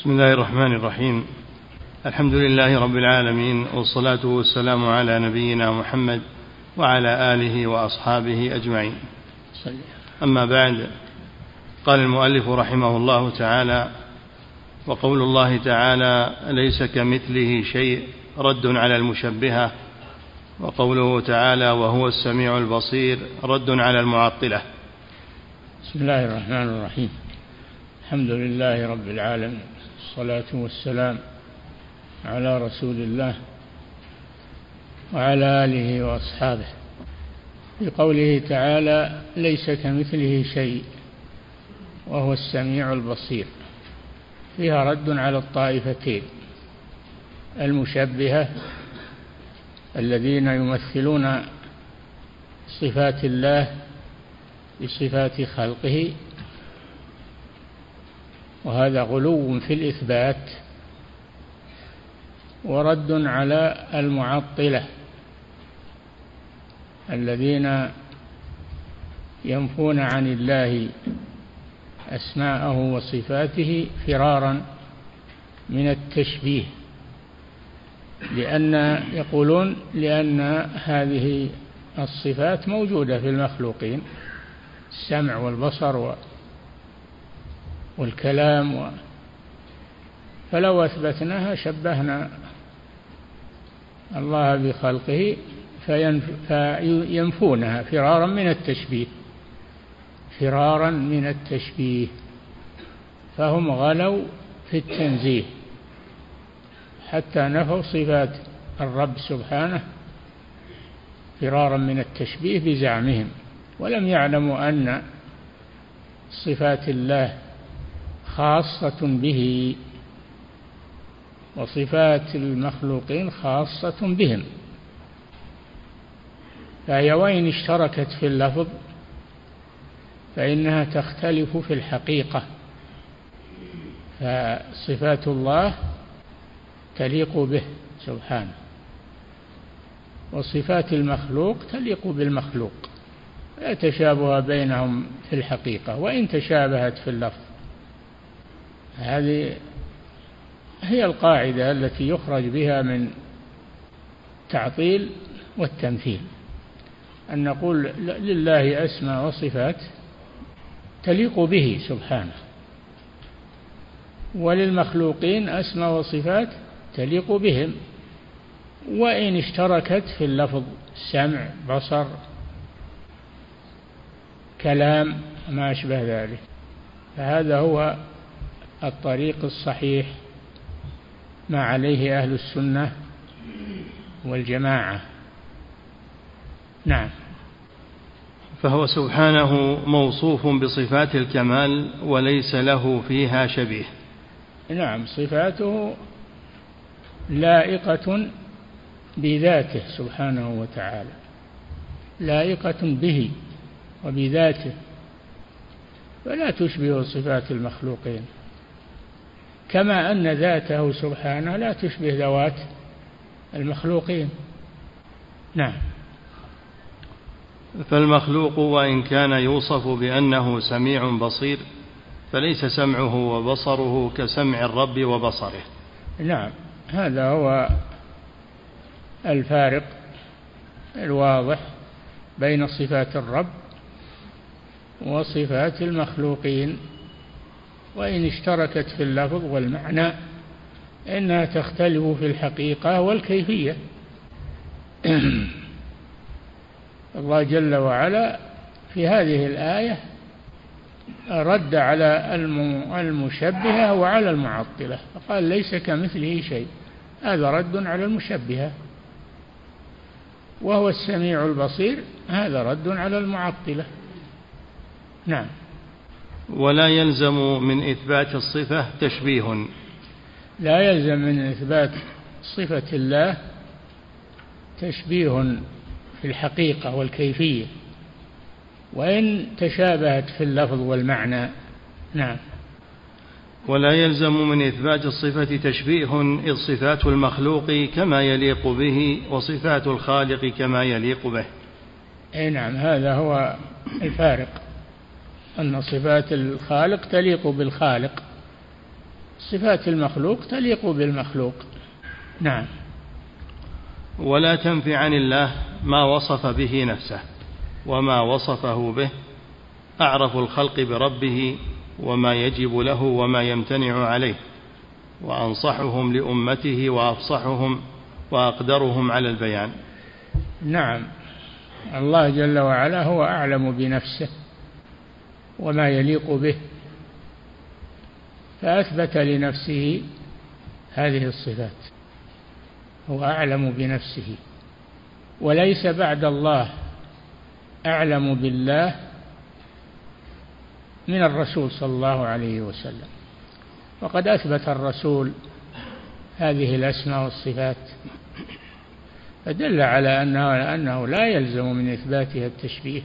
بسم الله الرحمن الرحيم. الحمد لله رب العالمين، والصلاة والسلام على نبينا محمد وعلى آله وأصحابه أجمعين. أما بعد، قال المؤلف رحمه الله تعالى: وقول الله تعالى ليس كمثله شيء رد على المشبهة، وقوله تعالى وهو السميع البصير رد على المعطلة. بسم الله الرحمن الرحيم. الحمد لله رب العالمين، الصلاة والسلام على رسول الله وعلى آله وأصحابه. في قوله تعالى ليس كمثله شيء وهو السميع البصير، فيها رد على الطائفتين: المشبهة الذين يمثلون صفات الله بصفات خلقه، وهذا غلو في الإثبات، ورد على المعطلة الذين ينفون عن الله أسماءه وصفاته فرارا من التشبيه، يقولون لأن هذه الصفات موجودة في المخلوقين: السمع والبصر والكلام، فلو أثبتناها شبهنا الله بخلقه، فينفونها فرارا من التشبيه، فهم غلوا في التنزيه حتى نفوا صفات الرب سبحانه فرارا من التشبيه بزعمهم، ولم يعلموا أن صفات الله خاصة به، وصفات المخلوقين خاصة بهم، فهي وإن اشتركت في اللفظ فإنها تختلف في الحقيقة. فصفات الله تليق به سبحانه، وصفات المخلوق تليق بالمخلوق، لا تشابه بينهم في الحقيقة وإن تشابهت في اللفظ. هذه هي القاعدة التي يخرج بها من التعطيل والتمثيل، أن نقول لله أسماء وصفات تليق به سبحانه، وللمخلوقين أسماء وصفات تليق بهم وإن اشتركت في اللفظ: سمع، بصر، كلام، ما أشبه ذلك. فهذا هو الطريق الصحيح ما عليه أهل السنة والجماعة. نعم. فهو سبحانه موصوف بصفات الكمال وليس له فيها شبيه. نعم، صفاته لائقة بذاته سبحانه وتعالى، لائقة به وبذاته، ولا تشبه صفات المخلوقين، كما أن ذاته سبحانه لا تشبه ذوات المخلوقين. نعم. فالمخلوق وإن كان يوصف بأنه سميع بصير، فليس سمعه وبصره كسمع الرب وبصره. نعم، هذا هو الفارق الواضح بين صفات الرب وصفات المخلوقين، وإن اشتركت في اللفظ والمعنى إنها تختلف في الحقيقة والكيفية. الله جل وعلا في هذه الآية رد على المشبهة وعلى المعطلة، فقال ليس كمثله شيء، هذا رد على المشبهة، وهو السميع البصير، هذا رد على المعطلة. نعم. ولا يلزم من إثبات الصفة تشبيه. لا يلزم من إثبات صفة الله تشبيه في الحقيقة والكيفية، وإن تشابهت في اللفظ والمعنى. نعم. ولا يلزم من إثبات الصفة تشبيه، إذ صفات المخلوق كما يليق به، وصفات الخالق كما يليق به. نعم، هذا هو الفارق، أن صفات الخالق تليق بالخالق صفات المخلوق تليق بالمخلوق. نعم. ولا تنفي عن الله ما وصف به نفسه وما وصفه به، أعرف الخلق بربه وما يجب له وما يمتنع عليه، وأنصحهم لأمته وأفصحهم وأقدرهم على البيان. نعم، الله جل وعلا هو أعلم بنفسه وما يليق به، فأثبت لنفسه هذه الصفات، هو أعلم بنفسه، وليس بعد الله أعلم بالله من الرسول صلى الله عليه وسلم، وقد أثبت الرسول هذه الأسماء والصفات، فدل على أنه لا يلزم من إثباتها التشبيه،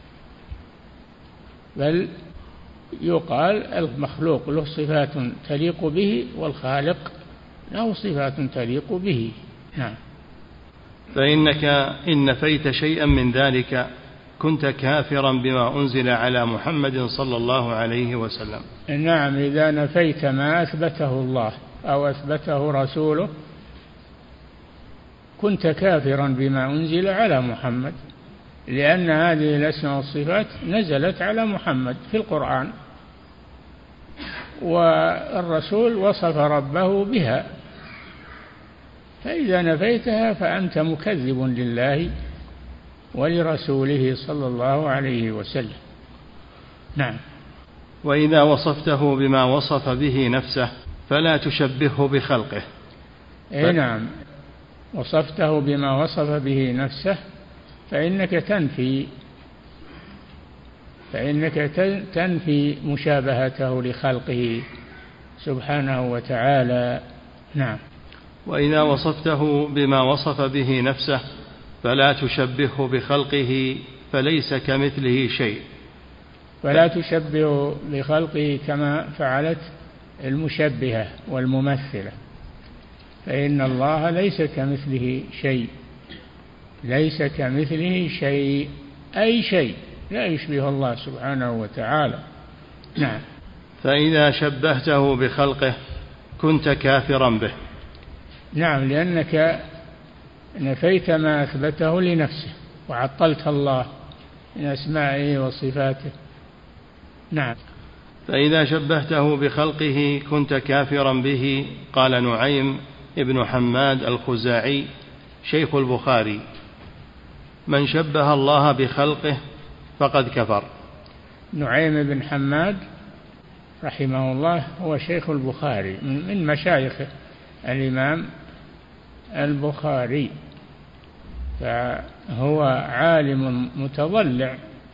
بل يقال المخلوق له صفات تليق به والخالق له صفات تليق به. نعم. فإنك إن نفيت شيئا من ذلك كنت كافرا بما أنزل على محمد صلى الله عليه وسلم. نعم، إذا نفيت ما أثبته الله أو أثبته رسوله كنت كافرا بما أنزل على محمد، لأن هذه الأسماء والصفات نزلت على محمد في القرآن، والرسول وصف ربه بها، فإذا نفيتها فأنت مكذب لله ولرسوله صلى الله عليه وسلم. نعم. وإذا وصفته بما وصف به نفسه فلا تشبهه بخلقه. نعم، وصفته بما وصف به نفسه فإنك تنفي مشابهته لخلقه سبحانه وتعالى. نعم. وإذا وصفته بما وصف به نفسه فلا تشبهه بخلقه فليس كمثله شيء. فلا تشبه بخلقه كما فعلت المشبهة والممثلة، فإن الله ليس كمثله شيء، ليس كمثله شيء، أي شيء لا يشبه الله سبحانه وتعالى. نعم. فإذا شبهته بخلقه كنت كافرا به. نعم، لأنك نفيت ما أثبته لنفسه وعطلت الله من أسمائه وصفاته. نعم. فإذا شبهته بخلقه كنت كافرا به. قال نعيم ابن حماد الخزاعي شيخ البخاري: من شبه الله بخلقه فقد كفر. نعيم بن حماد رحمه الله هو شيخ البخاري، من مشايخ الإمام البخاري، فهو عالم متضلع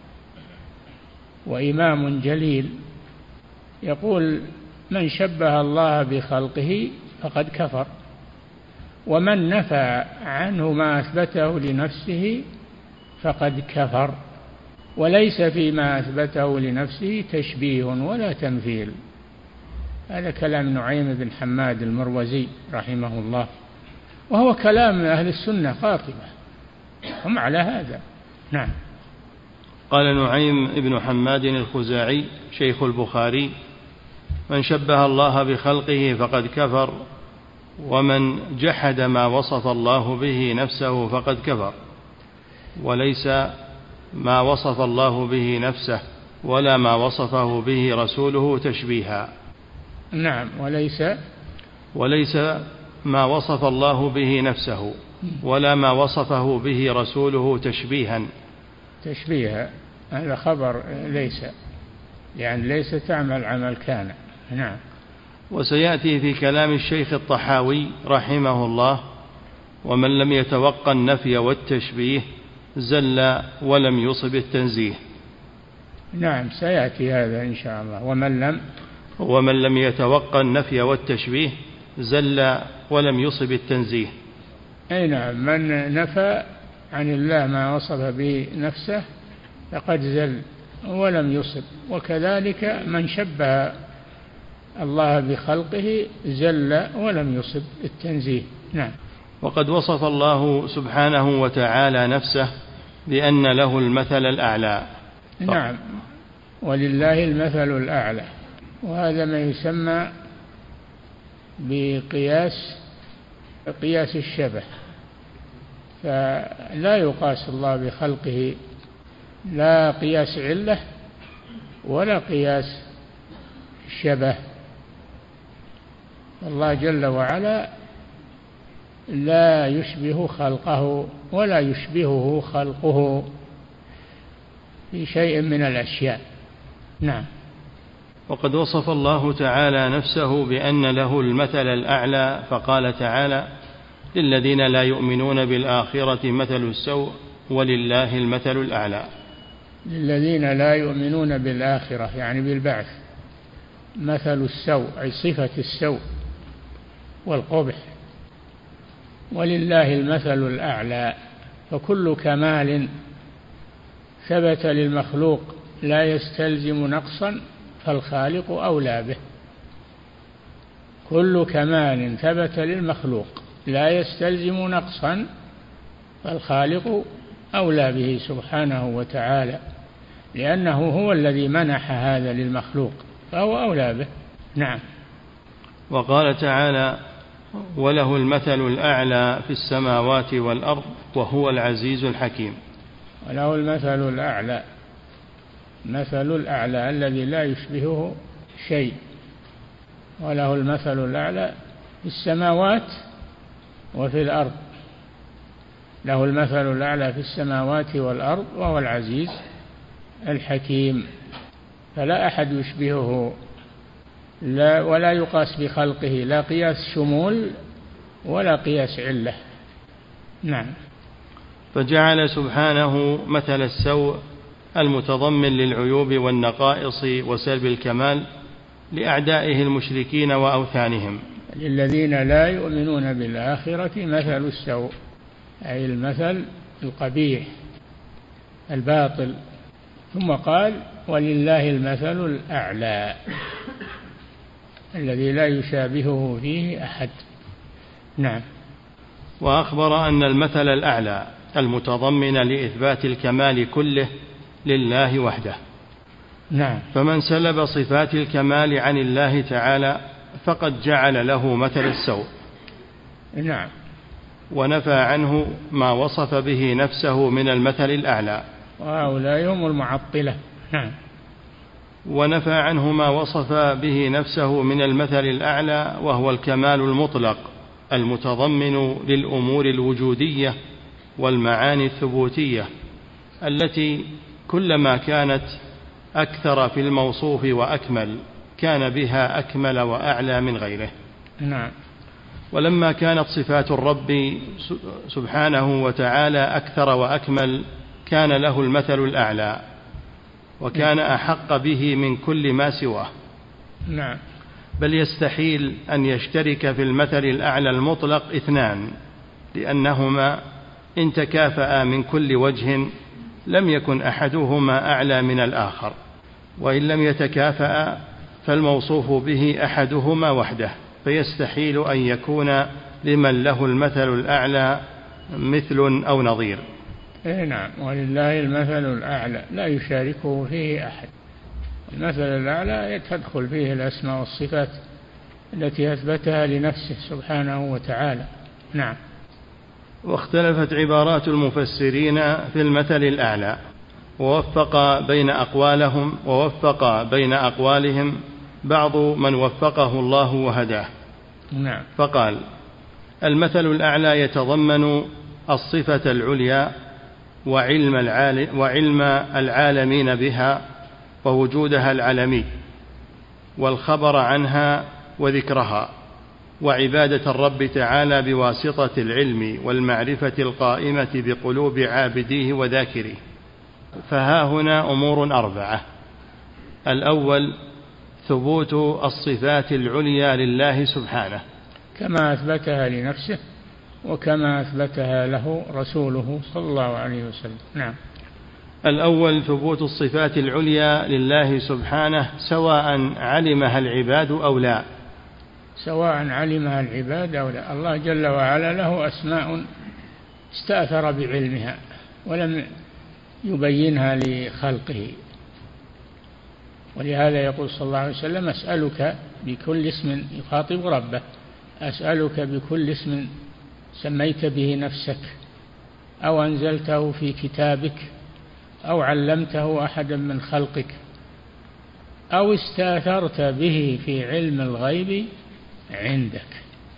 وإمام جليل، يقول: من شبه الله بخلقه فقد كفر، ومن نفى عنه ما أثبته لنفسه فقد كفر، وليس فيما أثبته لنفسه تشبيه ولا تمثيل. هذا كلام نعيم بن حماد المروزي رحمه الله، وهو كلام أهل السنة قاطبة، هم على هذا. نعم. قال نعيم بن حماد الخزاعي شيخ البخاري: من شبه الله بخلقه فقد كفر، ومن جحد ما وصف الله به نفسه فقد كفر، وليس ما وصف الله به نفسه ولا ما وصفه به رسوله تشبيها. نعم، وليس ما وصف الله به نفسه ولا ما وصفه به رسوله تشبيها، هذا خبر ليس، يعني ليس تعمل عمل كان. نعم. وسيأتي في كلام الشيخ الطحاوي رحمه الله: ومن لم يتوقع النفي والتشبيه زل ولم يصب التنزيه. نعم، سيأتي هذا إن شاء الله. ومن لم يتوقع النفي والتشبيه زل ولم يصب التنزيه. أي نعم، من نفى عن الله ما وصف به نفسه فقد زل ولم يصب، وكذلك من شبه الله بخلقه زل ولم يصب التنزيه. نعم. وقد وصف الله سبحانه وتعالى نفسه بأن له المثل الأعلى. نعم، ولله المثل الأعلى، وهذا ما يسمى قياس الشبه، فلا يقاس الله بخلقه لا قياس علة ولا قياس الشبه. الله جل وعلا لا يشبه خلقه ولا يشبهه خلقه في شيء من الأشياء. نعم. وقد وصف الله تعالى نفسه بأن له المثل الأعلى، فقال تعالى: للذين لا يؤمنون بالآخرة مثل السوء ولله المثل الأعلى. للذين لا يؤمنون بالآخرة يعني بالبعث مثل السوء أي صفة السوء والقبح، ولله المثل الأعلى. فكل كمال ثبت للمخلوق لا يستلزم نقصا فالخالق أولى به. كل كمال ثبت للمخلوق لا يستلزم نقصا فالخالق أولى به سبحانه وتعالى، لأنه هو الذي منح هذا للمخلوق فهو أولى به. نعم. وقال تعالى: وله المثل الأعلى في السماوات والأرض وهو العزيز الحكيم. وله المثل الأعلى، مثل الأعلى الذي لا يشبهه شيء. وله المثل الأعلى في السماوات وفي الأرض. له المثل الأعلى في السماوات والأرض وهو العزيز الحكيم، فلا أحد يشبهه ولا يقاس بخلقه لا قياس شمول ولا قياس علة. نعم. فجعل سبحانه مثل السوء المتضمن للعيوب والنقائص وسلب الكمال لأعدائه المشركين وأوثانهم. للذين لا يؤمنون بالآخرة مثل السوء أي المثل القبيح الباطل. ثم قال: ولله المثل الأعلى الذي لا يشابهه فيه أحد. نعم. وأخبر أن المثل الأعلى المتضمن لإثبات الكمال كله لله وحده. نعم. فمن سلب صفات الكمال عن الله تعالى فقد جعل له مثل السوء. نعم. ونفى عنه ما وصف به نفسه من المثل الأعلى، وهؤلاء هم المعطلة. نعم. ونفى عنه ما وصف به نفسه من المثل الأعلى وهو الكمال المطلق المتضمن للأمور الوجودية والمعاني الثبوتية التي كلما كانت أكثر في الموصوف وأكمل كان بها أكمل وأعلى من غيره. نعم. ولما كانت صفات الرب سبحانه وتعالى أكثر وأكمل كان له المثل الأعلى وكان أحق به من كل ما سواه. نعم. بل يستحيل أن يشترك في المثل الأعلى المطلق اثنان، لأنهما إن تكافأ من كل وجه لم يكن أحدهما أعلى من الآخر، وإن لم يتكافأ فالموصوف به أحدهما وحده، فيستحيل أن يكون لمن له المثل الأعلى مثل أو نظير. نعم. ولله المثل الأعلى لا يشاركه فيه أحد. المثل الأعلى تدخل فيه الأسماء والصفات التي أثبتها لنفسه سبحانه وتعالى. نعم. واختلفت عبارات المفسرين في المثل الأعلى، ووفق بين أقوالهم بعض من وفقه الله وهداه. نعم. فقال: المثل الأعلى يتضمن الصفة العليا وعلم العالمين بها ووجودها العلمي والخبر عنها وذكرها وعبادة الرب تعالى بواسطة العلم والمعرفة القائمة بقلوب عابديه وذاكريه. فها هنا أمور أربعة: الأول ثبوت الصفات العليا لله سبحانه كما أثبتها لنفسه وكما أثبتها له رسوله صلى الله عليه وسلم. نعم. الأول ثبوت الصفات العليا لله سبحانه سواء علمها العباد أو لا. سواء علمها العباد أو لا. الله جل وعلا له أسماء استأثر بعلمها ولم يبينها لخلقه، ولهذا يقول صلى الله عليه وسلم: أسألك بكل اسم يخاطب ربه أسألك بكل اسم سميت به نفسك أو أنزلته في كتابك أو علمته أحدا من خلقك أو استأثرت به في علم الغيب عندك.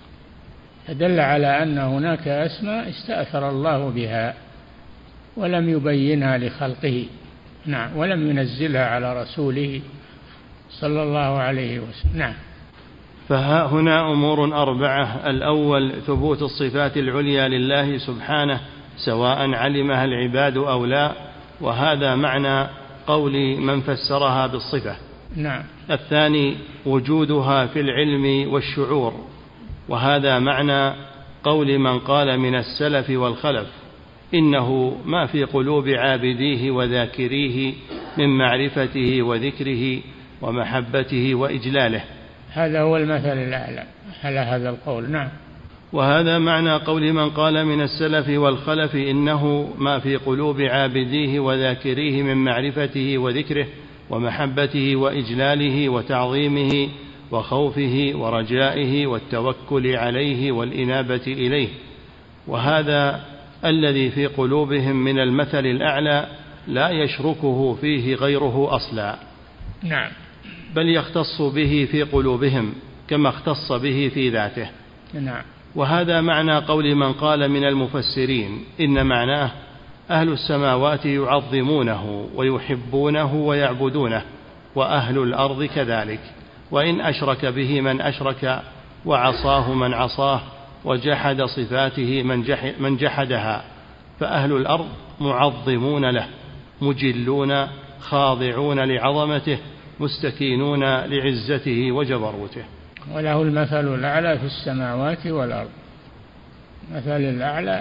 فدل على أن هناك أسماء استأثر الله بها ولم يبينها لخلقه، نعم، ولم ينزلها على رسوله صلى الله عليه وسلم. نعم. فها هنا أمور أربعة: الأول ثبوت الصفات العليا لله سبحانه سواء علمها العباد أو لا، وهذا معنى قول من فسرها بالصفة. نعم. الثاني وجودها في العلم والشعور، وهذا معنى قول من قال من السلف والخلف إنه ما في قلوب عابديه وذاكريه من معرفته وذكره ومحبته وإجلاله. هذا هو المثل الأعلى على هذا القول. نعم. وهذا معنى قول من قال من السلف والخلف إنه ما في قلوب عابديه وذاكريه من معرفته وذكره ومحبته وإجلاله وتعظيمه وخوفه ورجائه والتوكل عليه والإنابة إليه. وهذا الذي في قلوبهم من المثل الأعلى لا يشركه فيه غيره أصلا. نعم. بل يختص به في قلوبهم كما اختص به في ذاته. نعم. وهذا معنى قول من قال من المفسرين إن معناه أهل السماوات يعظمونه ويحبونه ويعبدونه، وأهل الأرض كذلك، وإن أشرك به من أشرك وعصاه من عصاه وجحد صفاته من جحدها، فأهل الأرض معظمون له مجلون خاضعون لعظمته مستكينون لعزته وجبروته. وله المثل الأعلى في السماوات والأرض. مثل الأعلى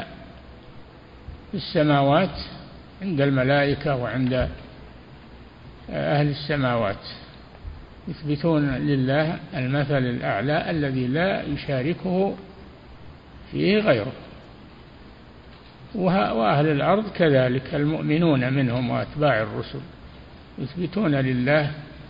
في السماوات عند الملائكة وعند أهل السماوات، يثبتون لله المثل الأعلى الذي لا يشاركه فيه غيره. وأهل الأرض كذلك المؤمنون منهم وأتباع الرسل يثبتون لله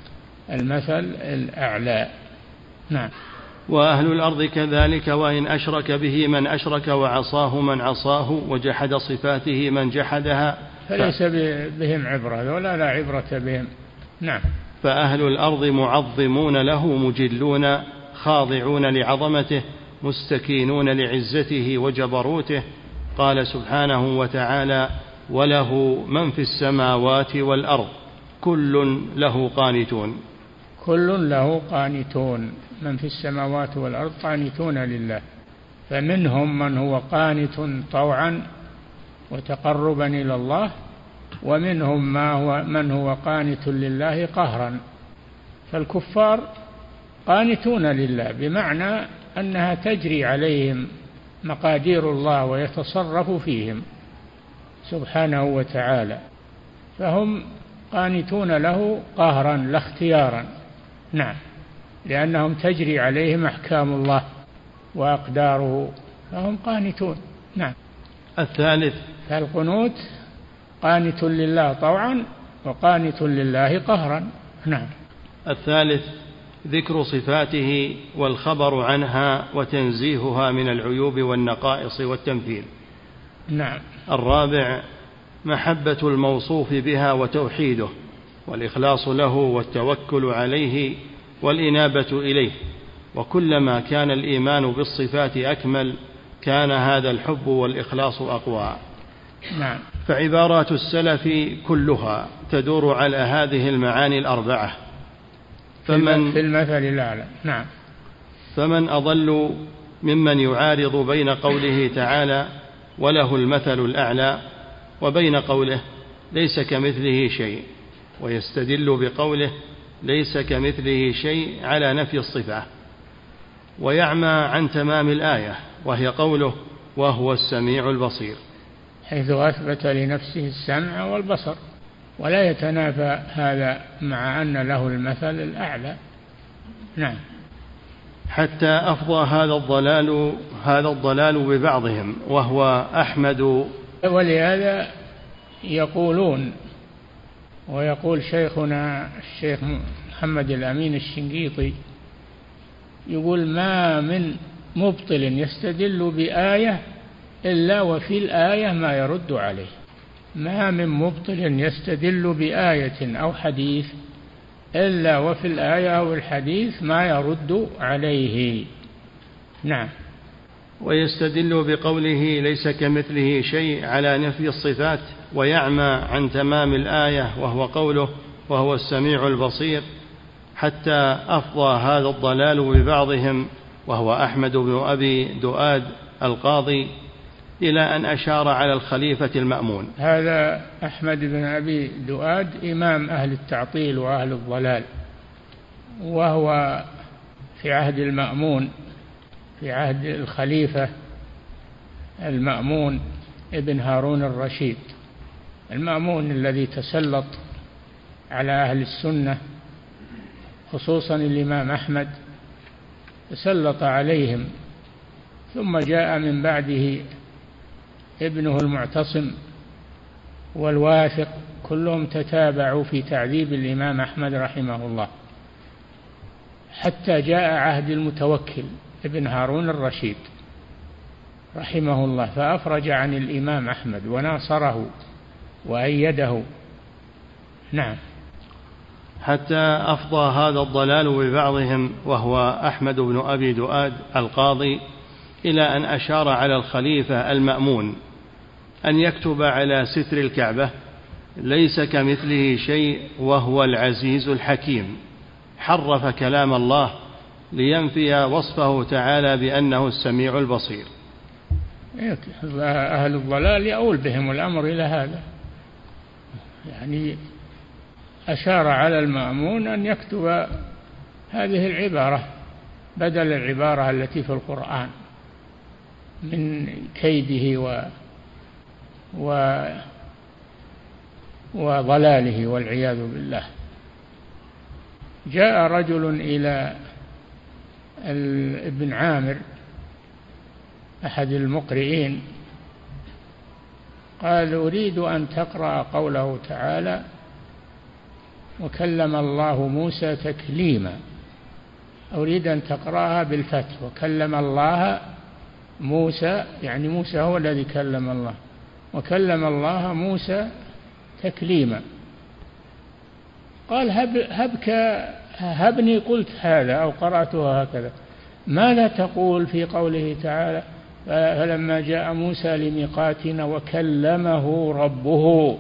المثل الأعلى. نعم. وأهل الأرض كذلك وإن أشرك به من أشرك وعصاه من عصاه وجحد صفاته من جحدها فليس بهم عبرة ولا لا عبرة بهم. نعم. فأهل الأرض معظمون له مجلون خاضعون لعظمته مستكينون لعزته وجبروته. قال سبحانه وتعالى: وله من في السماوات والأرض كل له قانتون. كل له قانتون، من في السماوات والأرض قانتون لله، فمنهم من هو قانت طوعا وتقربا إلى الله، ومنهم من هو قانت لله قهرا. فالكفار قانتون لله بمعنى أنها تجري عليهم مقادير الله ويتصرف فيهم سبحانه وتعالى، فهم قانتون له قهرا لا اختيارا. نعم. لأنهم تجري عليهم أحكام الله وأقداره، فهم قانتون. نعم. الثالث فالقنوت قانت لله طوعا وقانت لله قهرا. نعم. الثالث ذكر صفاته والخبر عنها وتنزيهها من العيوب والنقائص والتمثيل. نعم. الرابع محبة الموصوف بها وتوحيده والإخلاص له والتوكل عليه والإنابة إليه، وكلما كان الإيمان بالصفات أكمل كان هذا الحب والإخلاص أقوى. نعم. فعبارات السلف كلها تدور على هذه المعاني الأربعة. في المثل الأعلى. نعم. فمن أضل ممن يعارض بين قوله تعالى وله المثل الأعلى وبين قوله ليس كمثله شيء، ويستدل بقوله ليس كمثله شيء على نفي الصفة، ويعمى عن تمام الآية وهي قوله وهو السميع البصير، حيث أثبت لنفسه السمع والبصر، ولا يتنافى هذا مع أن له المثل الأعلى. نعم. حتى أفضى هذا الضلال ببعضهم وهو أحمد. ولهذا يقولون، ويقول شيخنا الشيخ محمد الأمين الشنقيطي، يقول ما من مبطل يستدل بآية إلا وفي الآية ما يرد عليه. ما من مبطل يستدل بآية أو حديث إلا وفي الآية أو الحديث ما يرد عليه. نعم. ويستدل بقوله ليس كمثله شيء على نفي الصفات، ويعمى عن تمام الآية وهو قوله وهو السميع البصير، حتى أفضى هذا الضلال ببعضهم وهو أحمد بن أبي دؤاد القاضي إلى أن أشار على الخليفة المأمون. هذا أحمد بن أبي دؤاد إمام أهل التعطيل وأهل الضلال، وهو في عهد المأمون، في عهد الخليفة المأمون ابن هارون الرشيد. المأمون الذي تسلط على أهل السنة خصوصا الإمام أحمد، تسلط عليهم، ثم جاء من بعده ابنه المعتصم والواثق، كلهم تتابعوا في تعذيب الإمام أحمد رحمه الله، حتى جاء عهد المتوكل ابن هارون الرشيد رحمه الله، فأفرج عن الإمام أحمد وناصره وأيده. نعم. حتى أفضى هذا الضلال ببعضهم وهو أحمد بن أبي دؤاد القاضي إلى أن أشار على الخليفة المأمون أن يكتب على ستر الكعبة ليس كمثله شيء وهو العزيز الحكيم، حرف كلام الله لينفي وصفه تعالى بأنه السميع البصير. أهل الضلال يؤول بهم الأمر إلى هذا، يعني أشار على المأمون أن يكتب هذه العبارة بدل العبارة التي في القرآن من كيده وضلاله والعياذ بالله. جاء رجل إلى ابن عامر أحد المقرئين قال: أريد أن تقرأ قوله تعالى: وكلم الله موسى تكليما. أريد أن تقرأها بالفتح، وكلم الله موسى، يعني موسى هو الذي كلم الله، وكلم الله موسى تكليما. قال: هبني قلت هذا أو قرأتها هكذا. ماذا تقول في قوله تعالى: فلما جاء موسى لميقاتنا وكلمه ربه؟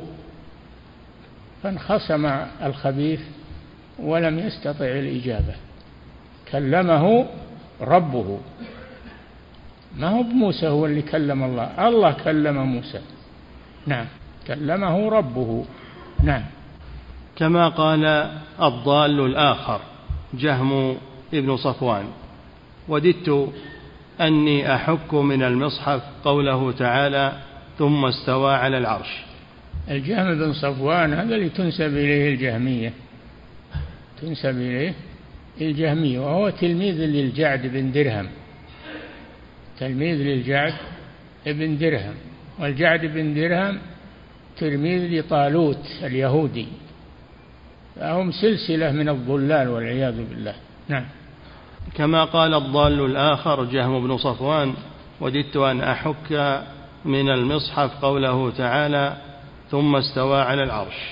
فانخصم الخبيث ولم يستطع الإجابة. كلمه ربه، ما هو بموسى هو اللي كلم الله، الله كلم موسى. نعم، كلمه ربه. نعم. كما قال الضال الآخر جهم ابن صفوان: وددت أني أحك من المصحف قوله تعالى: ثم استوى على العرش. الجهم بن صفوان هذا اللي تنسب إليه الجهمية، تنسب إليه الجهمية، وهو تلميذ للجعد بن درهم، تلميذ للجعد بن درهم، والجعد بن درهم تلميذ لطالوت اليهودي، فهم سلسلة من الضلال والعياذ بالله. نعم. كما قال الضال الآخر جهم بن صفوان: وددت أن أحك من المصحف قوله تعالى: ثم استوى على العرش.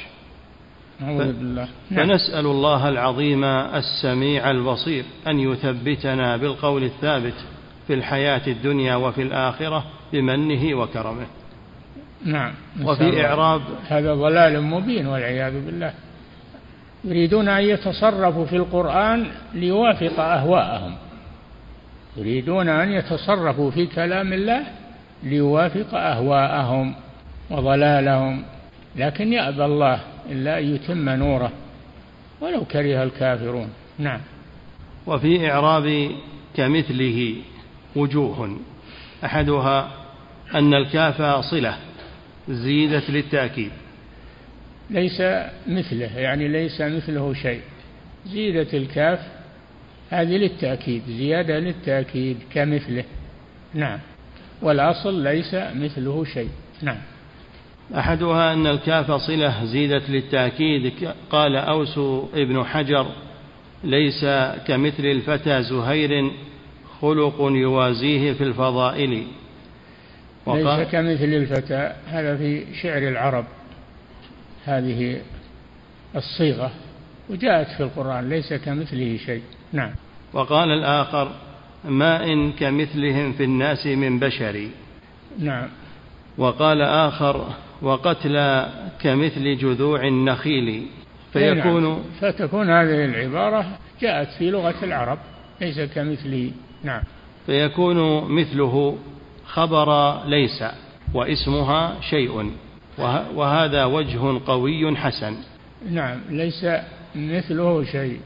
فنسأل الله العظيم السميع البصير أن يثبتنا بالقول الثابت في الحياة الدنيا وفي الآخرة بمنه وكرمه. نعم. وفي إعراب هذا ضلال مبين والعياذ بالله، يريدون أن يتصرفوا في القرآن ليوافق أهواءهم، يريدون أن يتصرفوا في كلام الله ليوافق أهواءهم وضلالهم، لكن يأبى الله إلا أن يتم نوره ولو كره الكافرون. نعم. وفي إعراب كمثله وجوه، أحدها أن الكاف صلة زيدت للتأكيد، ليس مثله، يعني ليس مثله شيء، زيدت الكاف هذه للتأكيد، زيادة للتأكيد كمثله. نعم. والأصل ليس مثله شيء. نعم. أحدها أن الكاف صلة زيدت للتأكيد، قال أوس ابن حجر: ليس كمثل الفتى زهير خلق يوازيه في الفضائل. ليس كمثل الفتى، هذا في شعر العرب، هذه الصيغة وجاءت في القرآن ليس كمثله شيء. نعم. وقال الآخر ما إن كمثلهم في الناس من بشر. نعم. وقال آخر وقتلى كمثل جذوع النخيل. نعم. فتكون هذه العبارة جاءت في لغة العرب ليس كمثله. نعم. فيكون مثله خبر ليس واسمها شيء، وهذا وجه قوي حسن. نعم. ليس مثله شيء،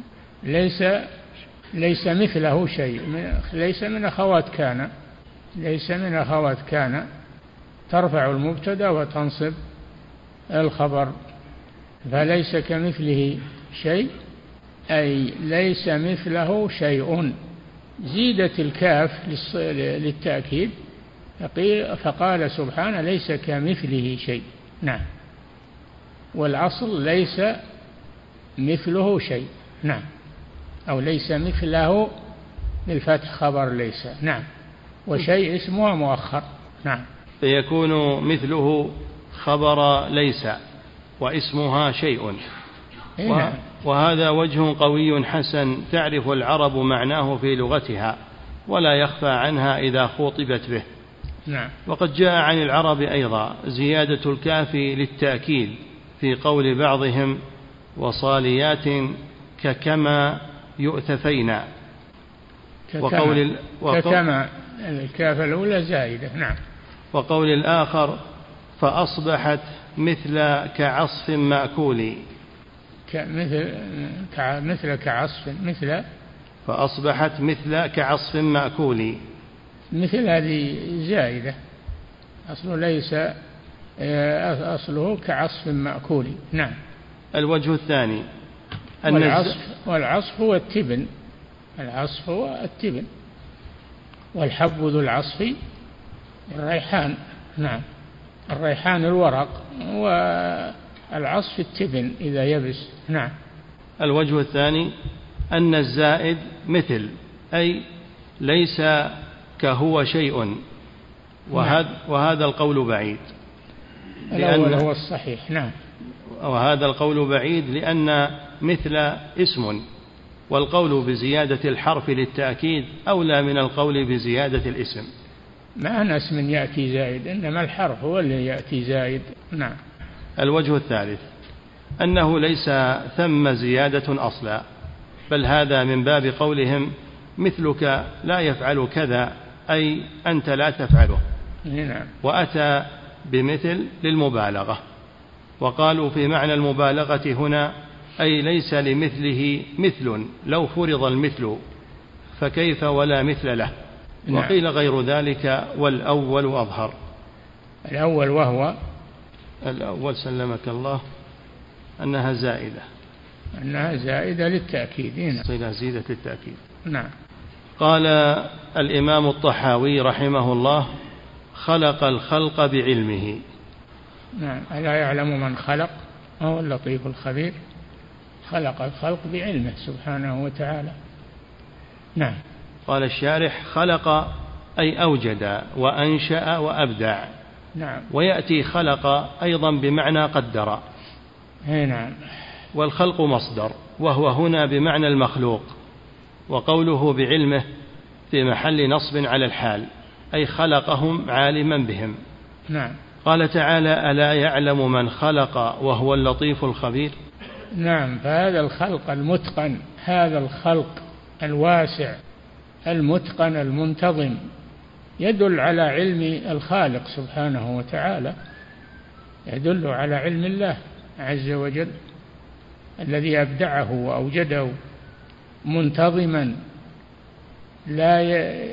ليس مثله شيء، ليس من أخوات كان، ليس من أخوات كان ترفع المبتدا وتنصب الخبر. فليس كمثله شيء أي ليس مثله شيء. زيدت الكاف للتأكيد فقال سبحانه ليس كمثله شيء. نعم. والأصل ليس مثله شيء. نعم. أو ليس مثله بالفتح خبر ليس. نعم. وشيء اسمه مؤخر. نعم. فيكون مثله خبر ليس واسمها شيء. نعم. وهذا وجه قوي حسن تعرف العرب معناه في لغتها ولا يخفى عنها إذا خوطبت به. نعم. وقد جاء عن العرب أيضا زيادة الكاف للتأكيد في قول بعضهم وصاليات ككما يؤتفين. ككما الكاف الأولى زائدة. نعم. وقول الآخر فأصبحت مثل كعصف مأكول. مثل كعصف، مثل فأصبحت مثل كعصف مأكول. مثل هذه زائدة، أصله كعصف مأكول. نعم. الوجه الثاني والعصف هو التبن، العصف هو التبن، والحب ذو العصف والريحان. نعم. الريحان الورق والعصف التبن إذا يبس. نعم. الوجه الثاني أن الزائد مثل أي ليس كهو شيء، وهذا القول بعيد. الأول هو الصحيح. نعم. وهذا القول بعيد لأن مثل اسم، والقول بزيادة الحرف للتأكيد أولى من القول بزيادة الاسم. ما أن اسم يأتي زائد، إنما الحرف هو اللي يأتي زائد. نعم. الوجه الثالث أنه ليس ثم زيادة أصلا، بل هذا من باب قولهم مثلك لا يفعل كذا أي أنت لا تفعله. نعم. وأتى بمثل للمبالغة، وقالوا في معنى المبالغة هنا أي ليس لمثله مثل لو فرض المثل فكيف ولا مثل له. نعم. وقيل غير ذلك والأول أظهر. الأول وهو الأول سلمك الله أنها زائدة للتأكيد. صيغة زيدة للتأكيد. نعم. قال الإمام الطحاوي رحمه الله خلق الخلق بعلمه. نعم. ألا يعلم من خلق وهو اللطيف الخبير. خلق الخلق بعلمه سبحانه وتعالى. نعم. قال الشارح خلق أي أوجد وأنشأ وأبدع. نعم. ويأتي خلق أيضا بمعنى قدر. نعم. والخلق مصدر، وهو هنا بمعنى المخلوق، وقوله بعلمه في محل نصب على الحال أي خلقهم عالما بهم. نعم. قال تعالى ألا يعلم من خلق وهو اللطيف الخبير. نعم. فهذا الخلق المتقن، هذا الخلق الواسع المتقن المنتظم يدل على علم الخالق سبحانه وتعالى، يدل على علم الله عز وجل الذي أبدعه وأوجده منتظما لا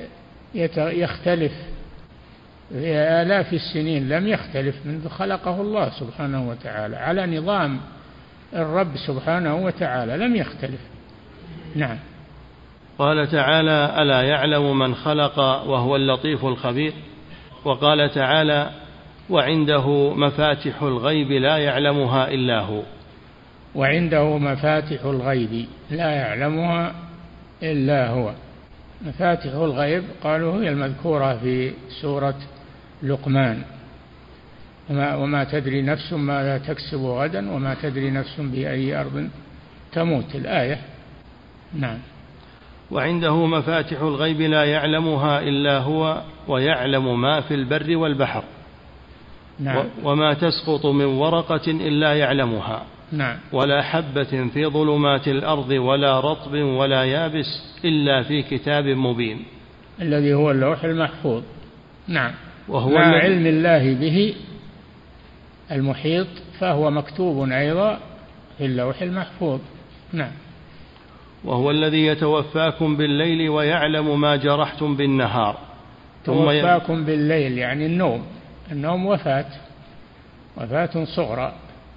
يختلف في آلاف السنين، لم يختلف منذ خلقه الله سبحانه وتعالى على نظام الرب سبحانه وتعالى، لم يختلف. نعم. قال تعالى ألا يعلم من خلق وهو اللطيف الخبير. وقال تعالى وعنده مفاتح الغيب لا يعلمها إلا هو. وعنده مفاتح الغيب لا يعلمها إلا هو. مفاتح الغيب قالوا هي المذكورة في سورة لقمان، وما تدري نفس ماذا تكسب غدا وما تدري نفس بأي أرض تموت، الآية. نعم. وعنده مفاتح الغيب لا يعلمها إلا هو ويعلم ما في البر والبحر. نعم. وما تسقط من ورقة إلا يعلمها. نعم. ولا حبة في ظلمات الأرض ولا رطب ولا يابس إلا في كتاب مبين، الذي هو اللوح المحفوظ. نعم. وهو مع علم الله به المحيط، فهو مكتوب أيضا في اللوح المحفوظ. نعم. وهو الذي يتوفاكم بالليل ويعلم ما جرحتم بالنهار. توفاكم بالليل يعني النوم وفاة صغرى.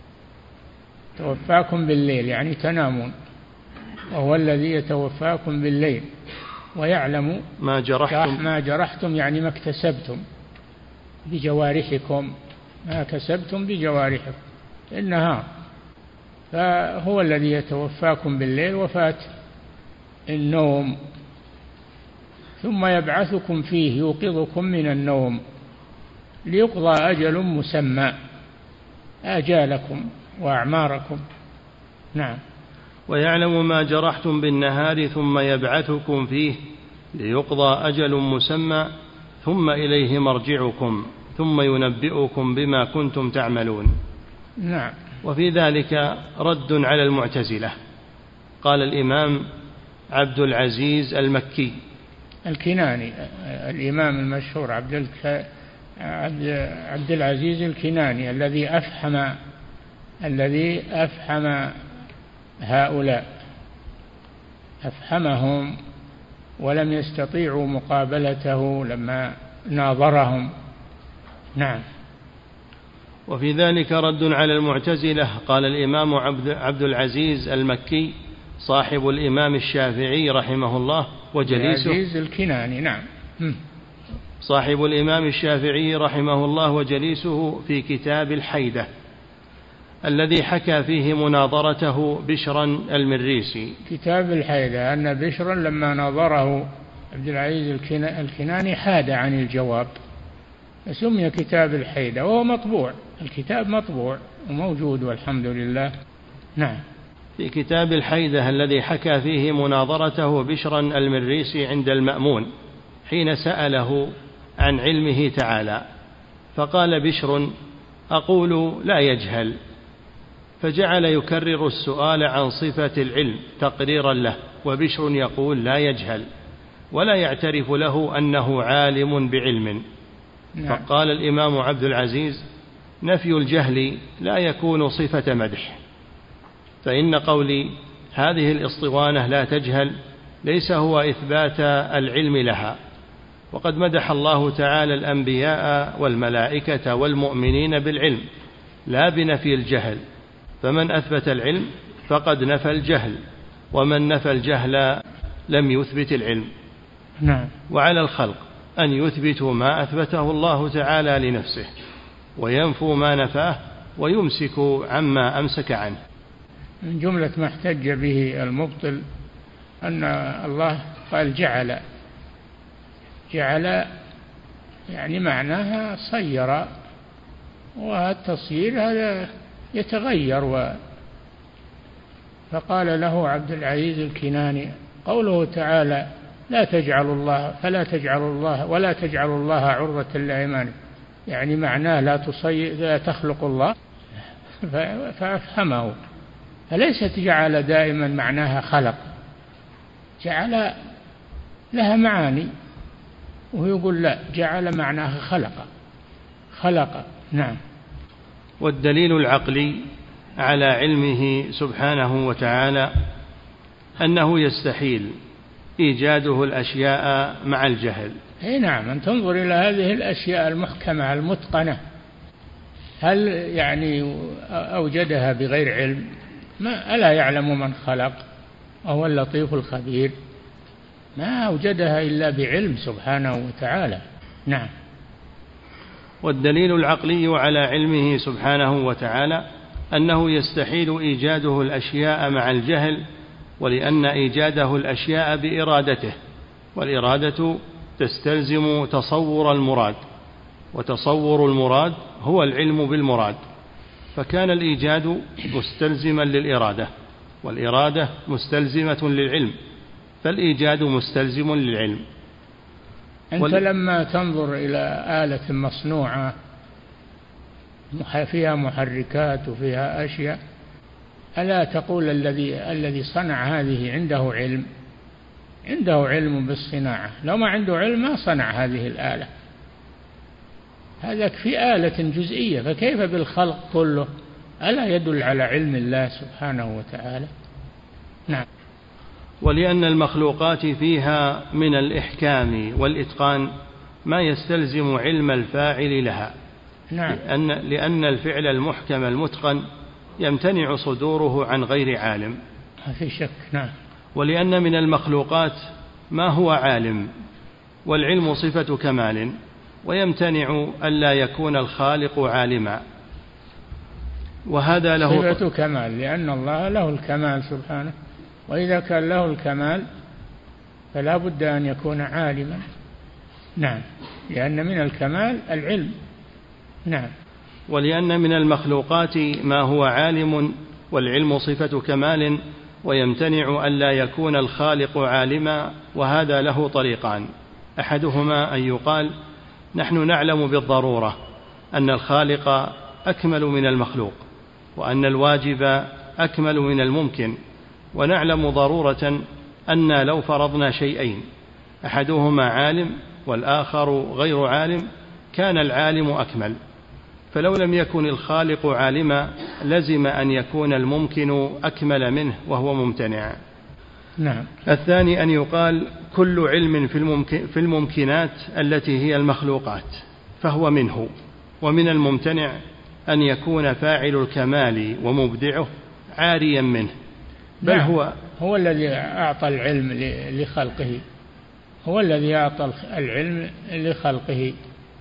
توفاكم بالليل يعني تنامون، وهو الذي يتوفاكم بالليل ويعلم ما جرحتم يعني ما اكتسبتم بجوارحكم، ما كسبتم بجوارحكم النهار، فهو الذي يتوفاكم بالليل وفاة النوم، ثم يبعثكم فيه يوقظكم من النوم ليقضى أجل مسمى، آجالكم وأعماركم. نعم. ويعلم ما جرحتم بالنهار ثم يبعثكم فيه ليقضى أجل مسمى ثم إليه مرجعكم ثم ينبئكم بما كنتم تعملون. نعم. وفي ذلك رد على المعتزلة. قال الإمام عبد العزيز المكي الكناني، الإمام المشهور عبد العزيز الكناني، الذي أفحم هؤلاء، أفحمهم ولم يستطيعوا مقابلته لما ناظرهم. نعم. وفي ذلك رد على المعتزلة. قال الإمام عبد العزيز المكي صاحب الإمام الشافعي رحمه الله وجليسه، العزيز الكناني. نعم. صاحب الإمام الشافعي رحمه الله وجليسه في كتاب الحيدة الذي حكى فيه مناظرته بشرا المريسي. كتاب الحيدة أن بشرا لما ناظره عبد العزيز الكناني حاد عن الجواب، سمي كتاب الحيدة، وهو مطبوع، الكتاب مطبوع وموجود والحمد لله. نعم. في كتاب الحيدة الذي حكى فيه مناظرته بشرا المريسي عند المأمون حين سأله عن علمه تعالى، فقال بشر: أقول لا يجهل، فجعل يكرر السؤال عن صفة العلم تقريرا له، وبشر يقول لا يجهل ولا يعترف له أنه عالم بعلم. فقال الإمام عبد العزيز: نفي الجهل لا يكون صفة مدح، فإن قولي هذه الإسطوانة لا تجهل ليس هو إثبات العلم لها، وقد مدح الله تعالى الأنبياء والملائكة والمؤمنين بالعلم لا بنفي الجهل، فمن أثبت العلم فقد نفى الجهل، ومن نفى الجهل لم يثبت العلم. نعم. وعلى الخلق أن يثبتوا ما أثبته الله تعالى لنفسه وينفوا ما نفاه ويمسكوا عما أمسك عنه. من جملة ما احتج به المبطل أن الله قال جعل يعني معناها صير، والتصيير هذا يتغير. فقال له عبد العزيز الكناني: قوله تعالى لا تجعلوا الله عرضة لأيمانكم، يعني معناه لا تخلق الله، فأفهمه. فليست جعل دائما معناها خلق، جعل لها معاني، وهو يقول لا، جعل معناها خلق. نعم. والدليل العقلي على علمه سبحانه وتعالى أنه يستحيل إيجاده الأشياء مع الجهل. نعم. أن تنظر إلى هذه الأشياء المحكمة المتقنة، هل يعني أوجدها بغير علم؟ ما ألا يعلم من خلق وهو اللطيف الخبير؟ ما أوجدها إلا بعلم سبحانه وتعالى. نعم. والدليل العقلي على علمه سبحانه وتعالى أنه يستحيل إيجاده الأشياء مع الجهل، ولأن إيجاده الأشياء بإرادته والإرادة تستلزم تصور المراد، وتصور المراد هو العلم بالمراد، فكان الإيجاد مستلزما للإرادة، والإرادة مستلزمة للعلم، فالإيجاد مستلزم للعلم. أنت لما تنظر إلى آلة مصنوعة فيها محركات وفيها أشياء، ألا تقول الذي صنع هذه عنده علم؟ عنده علم بالصناعة، لو ما عنده علم ما صنع هذه الآلة. هذا في آلة جزئية، فكيف بالخلق كله؟ ألا يدل على علم الله سبحانه وتعالى؟ نعم. ولأن المخلوقات فيها من الإحكام والإتقان ما يستلزم علم الفاعل لها. نعم. لأن الفعل المحكم المتقن يمتنع صدوره عن غير عالم، ما في شك. نعم. ولأن من المخلوقات ما هو عالم، والعلم صفة كمال، ويمتنع ألا يكون الخالق عالما، وهذا له صفة كمال، لأن الله له الكمال سبحانه، وإذا كان له الكمال فلا بد أن يكون عالما. نعم، لأن من الكمال العلم. نعم. ولأن من المخلوقات ما هو عالم، والعلم صفة كمال، ويمتنع ألا يكون الخالق عالما، وهذا له طريقان: أحدهما أن يقال نحن نعلم بالضرورة أن الخالق أكمل من المخلوق، وأن الواجب أكمل من الممكن، ونعلم ضرورة أن لو فرضنا شيئين أحدهما عالم والآخر غير عالم كان العالم أكمل، فلو لم يكن الخالق عالما لزم أن يكون الممكن أكمل منه وهو ممتنع. نعم. الثاني أن يقال كل علم في الممكنات التي هي المخلوقات فهو منه، ومن الممتنع أن يكون فاعل الكمال ومبدعه عاريا منه، بل نعم. هو الذي أعطى العلم لخلقه، هو الذي أعطى العلم لخلقه،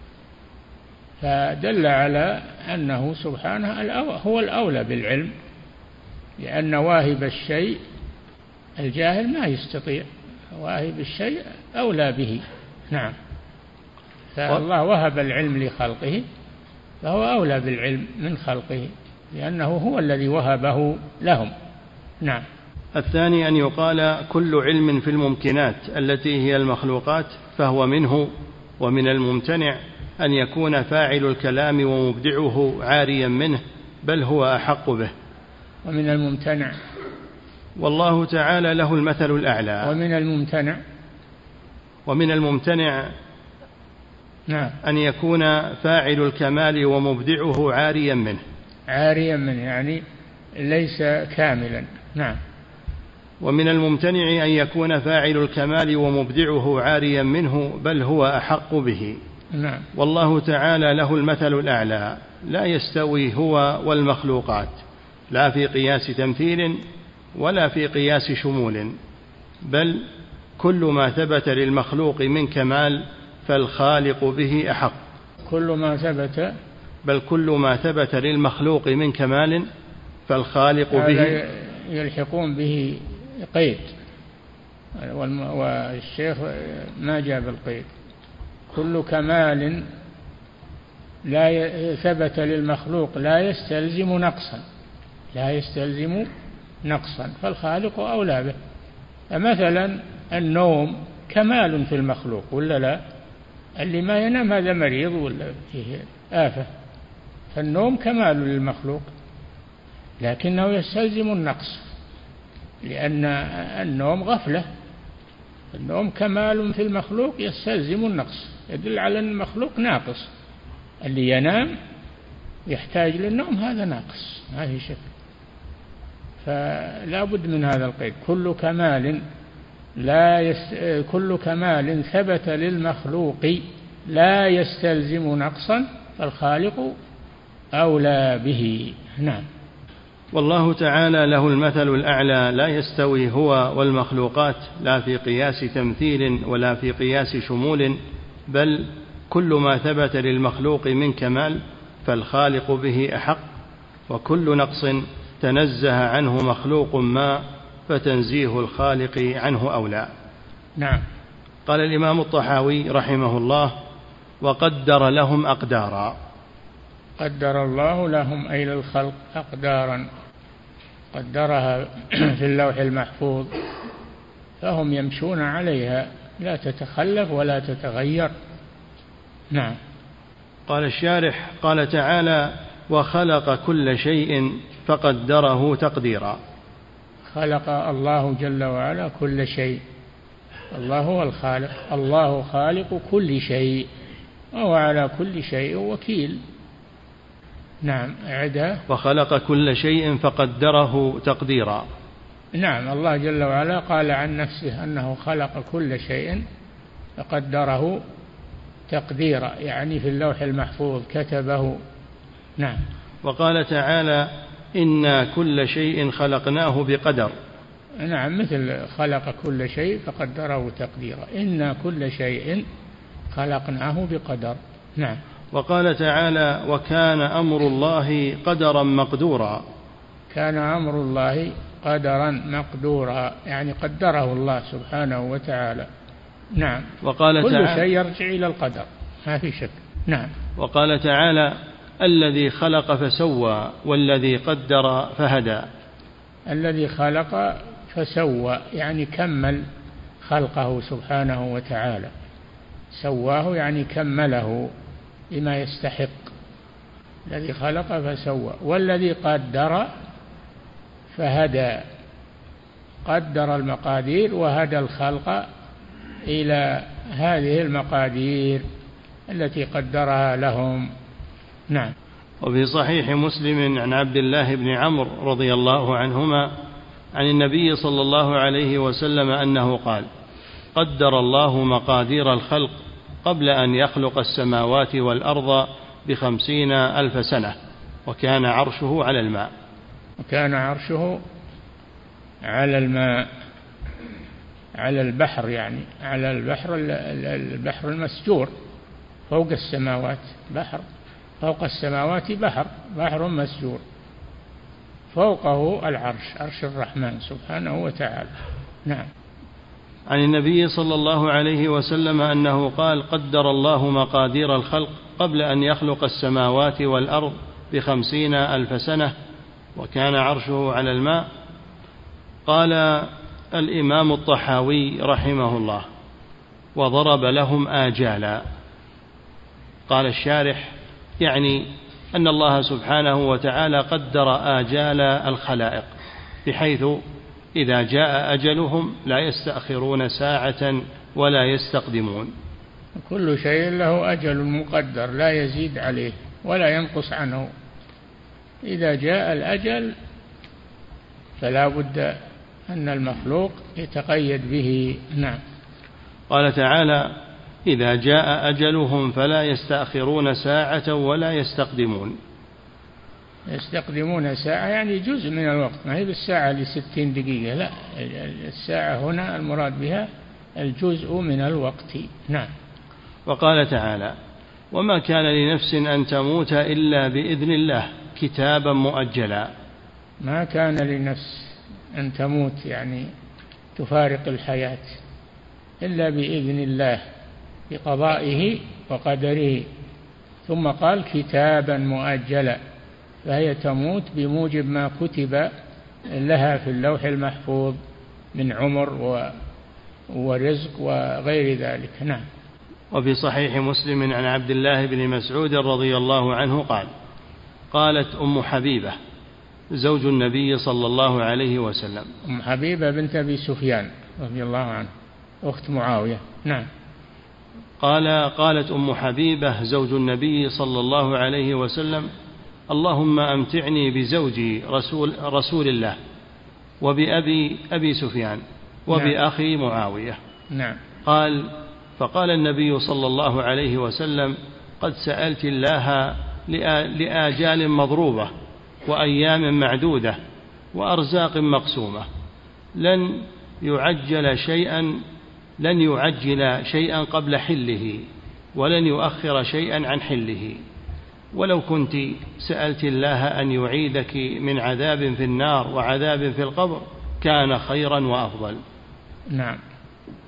فدل على أنه سبحانه هو الأولى بالعلم، لأن واهب الشيء الجاهل ما يستطيع، واهب الشيء أولى به. نعم. فالله وهب العلم لخلقه، فهو أولى بالعلم من خلقه، لأنه هو الذي وهبه لهم. نعم. الثاني أن يقال كل علم في الممكنات التي هي المخلوقات فهو منه، ومن الممتنع أن يكون فاعل الكلام ومبدعه عاريا منه، بل هو أحق به. ومن الممتنع، والله تعالى له المثل الأعلى. ومن الممتنع نعم أن يكون فاعل الكمال ومبدعه عاريا منه. يعني ليس كاملا. نعم. ومن الممتنع أن يكون فاعل الكمال ومبدعه عاريا منه، بل هو أحق به. نعم. والله تعالى له المثل الأعلى، لا يستوي هو والمخلوقات، لا في قياس تمثيل ولا في قياس شمول، بل كل ما ثبت للمخلوق من كمال فالخالق به أحق. كل ما ثبت للمخلوق من كمال فالخالق به. يلحقون به قيد، والشيخ ما جاب القيد. كل كمال لا ثبت للمخلوق لا يستلزم نقصا فالخالق أولى به. فمثلا النوم كمال في المخلوق ولا لا؟ اللي ما ينام هذا مريض ولا فيه آفة، فالنوم كمال للمخلوق لكنه يستلزم النقص، لأن النوم غفلة. النوم كمال في المخلوق يستلزم النقص، يدل على أن المخلوق ناقص. اللي ينام يحتاج للنوم هذا ناقص، ما في شك. فلا بد من هذا القيد: كل كمال ثبت للمخلوق لا يستلزم نقصا فالخالق أولى به. نعم. والله تعالى له المثل الأعلى، لا يستوي هو والمخلوقات، لا في قياس تمثيل ولا في قياس شمول، بل كل ما ثبت للمخلوق من كمال فالخالق به أحق، وكل نقص تنزه عنه مخلوق ما فتنزيه الخالق عنه أولى. نعم. قال الإمام الطحاوي رحمه الله: وقدر لهم أقدارا. قدر الله لهم أي للخلق أقدارا قدرها في اللوح المحفوظ، فهم يمشون عليها لا تتخلف ولا تتغير. نعم. قال الشارح: قال تعالى: وخلق كل شيء فقدره تقديرا. خلق الله جل وعلا كل شيء، الله هو الخالق، الله خالق كل شيء وهو على كل شيء وكيل. نعم أعدها: وخلق كل شيء فقدره تقديرا. نعم، الله جل وعلا قال عن نفسه أنه خلق كل شيء فقدره تقديرا، يعني في اللوح المحفوظ كتبه. نعم. وقال تعالى: إنا كل شيء خلقناه بقدر. نعم، مثل خلق كل شيء فقدره تقديرا، إنا كل شيء خلقناه بقدر. نعم. وقال تعالى: وكان أمر الله قدرا مقدورا. كان أمر الله قدرا مقدورا، يعني قدره الله سبحانه وتعالى. نعم. وقال كل تعالى: شيء يرجع إلى القدر، ما في شك. نعم. وقال تعالى: الذي خلق فسوى والذي قدر فهدى. الذي خلق فسوى يعني كمل خلقه سبحانه وتعالى، سواه يعني كمله بما يستحق. الذي خلق فسوى، والذي قدر فهدى، قدر المقادير وهدى الخلق إلى هذه المقادير التي قدرها لهم. نعم. وفي صحيح مسلم عن عبد الله بن عمرو رضي الله عنهما عن النبي صلى الله عليه وسلم أنه قال: قدر الله مقادير الخلق قبل أن يخلق السماوات والأرض 50,000 سنة، وكان عرشه على الماء. وكان عرشه على الماء، على البحر، يعني على البحر المسجور، فوق السماوات بحر، فوق السماوات بحر مسجور، فوقه العرش، عرش الرحمن سبحانه وتعالى. نعم. عن النبي صلى الله عليه وسلم أنه قال: قدر الله مقادير الخلق قبل أن يخلق السماوات والأرض 50,000 سنة، وكان عرشه على الماء. قال الإمام الطحاوي رحمه الله: وضرب لهم آجالا. قال الشارح: يعني أن الله سبحانه وتعالى قدر آجال الخلائق، بحيث إذا جاء أجلهم لا يستأخرون ساعة ولا يستقدمون. كل شيء له أجل مقدر لا يزيد عليه ولا ينقص عنه. إذا جاء الأجل فلا بد أن المخلوق يتقيد به. نعم. قال تعالى: إذا جاء أجلهم فلا يستأخرون ساعة ولا يستقدمون. يستقدمون ساعة يعني جزء من الوقت، ما هي بالساعة ل60 دقيقة، لا، الساعة هنا المراد بها الجزء من الوقت. نعم. وقال تعالى: وما كان لنفس أن تموت إلا بإذن الله كتابا مؤجلا. ما كان لنفس أن تموت يعني تفارق الحياة إلا بإذن الله بقضائه وقدره، ثم قال كتابا مؤجلا، فهي تموت بموجب ما كتب لها في اللوح المحفوظ من عمر ورزق وغير ذلك. نعم. وفي صحيح مسلم عن عبد الله بن مسعود رضي الله عنه قال: قالت أم حبيبة زوج النبي صلى الله عليه وسلم. أم حبيبة بنت أبي سفيان رضي الله عنه، أخت معاوية. نعم. قالت أم حبيبة زوج النبي صلى الله عليه وسلم: اللهم أمتعني بزوجي رسول الله وبأبي سفيان وبأخي معاوية. نعم. فقال النبي صلى الله عليه وسلم: قد سألت الله لآجال مضروبة وأيام معدودة وأرزاق مقسومة، لن يعجل شيئا قبل حله ولن يؤخر شيئا عن حله، ولو كنت سألت الله أن يعيدك من عذاب في النار وعذاب في القبر كان خيرا وأفضل. نعم.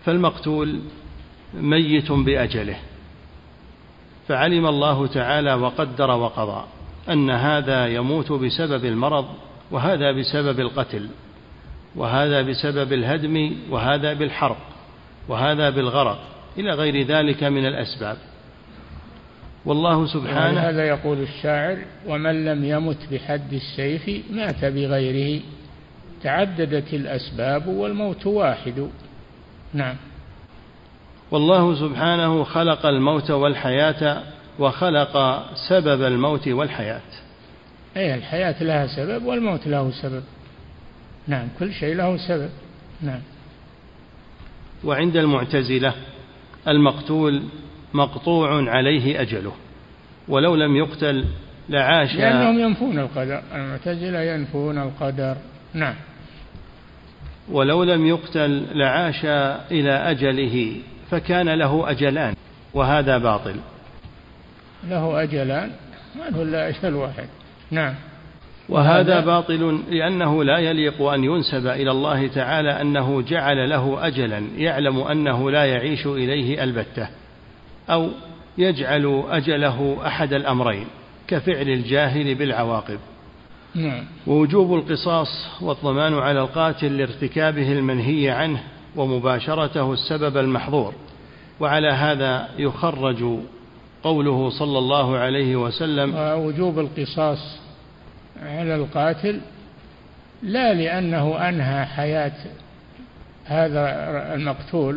فالمقتول ميت بأجله، فعلم الله تعالى وقدر وقضى أن هذا يموت بسبب المرض، وهذا بسبب القتل، وهذا بسبب الهدم، وهذا بالحرق، وهذا بالغرق، إلى غير ذلك من الأسباب. والله سبحانه هذا يقول الشاعر: ومن لم يمت بحد السيف مات بغيره، تعددت الأسباب والموت واحد. نعم. والله سبحانه خلق الموت والحياة، وخلق سبب الموت والحياة. أي الحياة لها سبب والموت له سبب. نعم، كل شيء له سبب. نعم. وعند المعتزلة المقتول مقطوع عليه أجله، ولو لم يقتل لعاش، لأنهم ينفون القدر. المعتزلة ينفون القدر. نعم. ولو لم يقتل لعاش إلى أجله، فكان له أجلان، وهذا باطل. له أجلان، ما له إلا أجل واحد. نعم. وهذا باطل، لأنه لا يليق أن ينسب إلى الله تعالى أنه جعل له أجلا يعلم أنه لا يعيش إليه البتة، أو يجعل أجله أحد الأمرين كفعل الجاهل بالعواقب. نعم. ووجوب القصاص والضمان على القاتل لارتكابه المنهي عنه ومباشرته السبب المحظور. وعلى هذا يخرج قوله صلى الله عليه وسلم: ووجوب القصاص على القاتل لا لأنه أنهى حياة هذا المقتول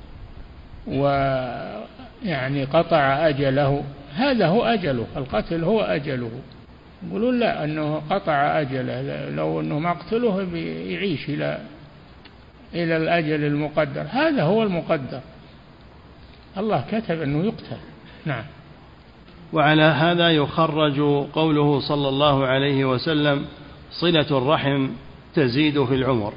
ويعني قطع أجله، هذا هو أجله، القتل هو أجله. يقولون لا، أنه قطع أجله، لو أنه مقتله يعيش إلى الأجل المقدر، هذا هو المقدر، الله كتب أنه يقتل. نعم. وعلى هذا يخرج قوله صلى الله عليه وسلم: صلة الرحم تزيد في العمر،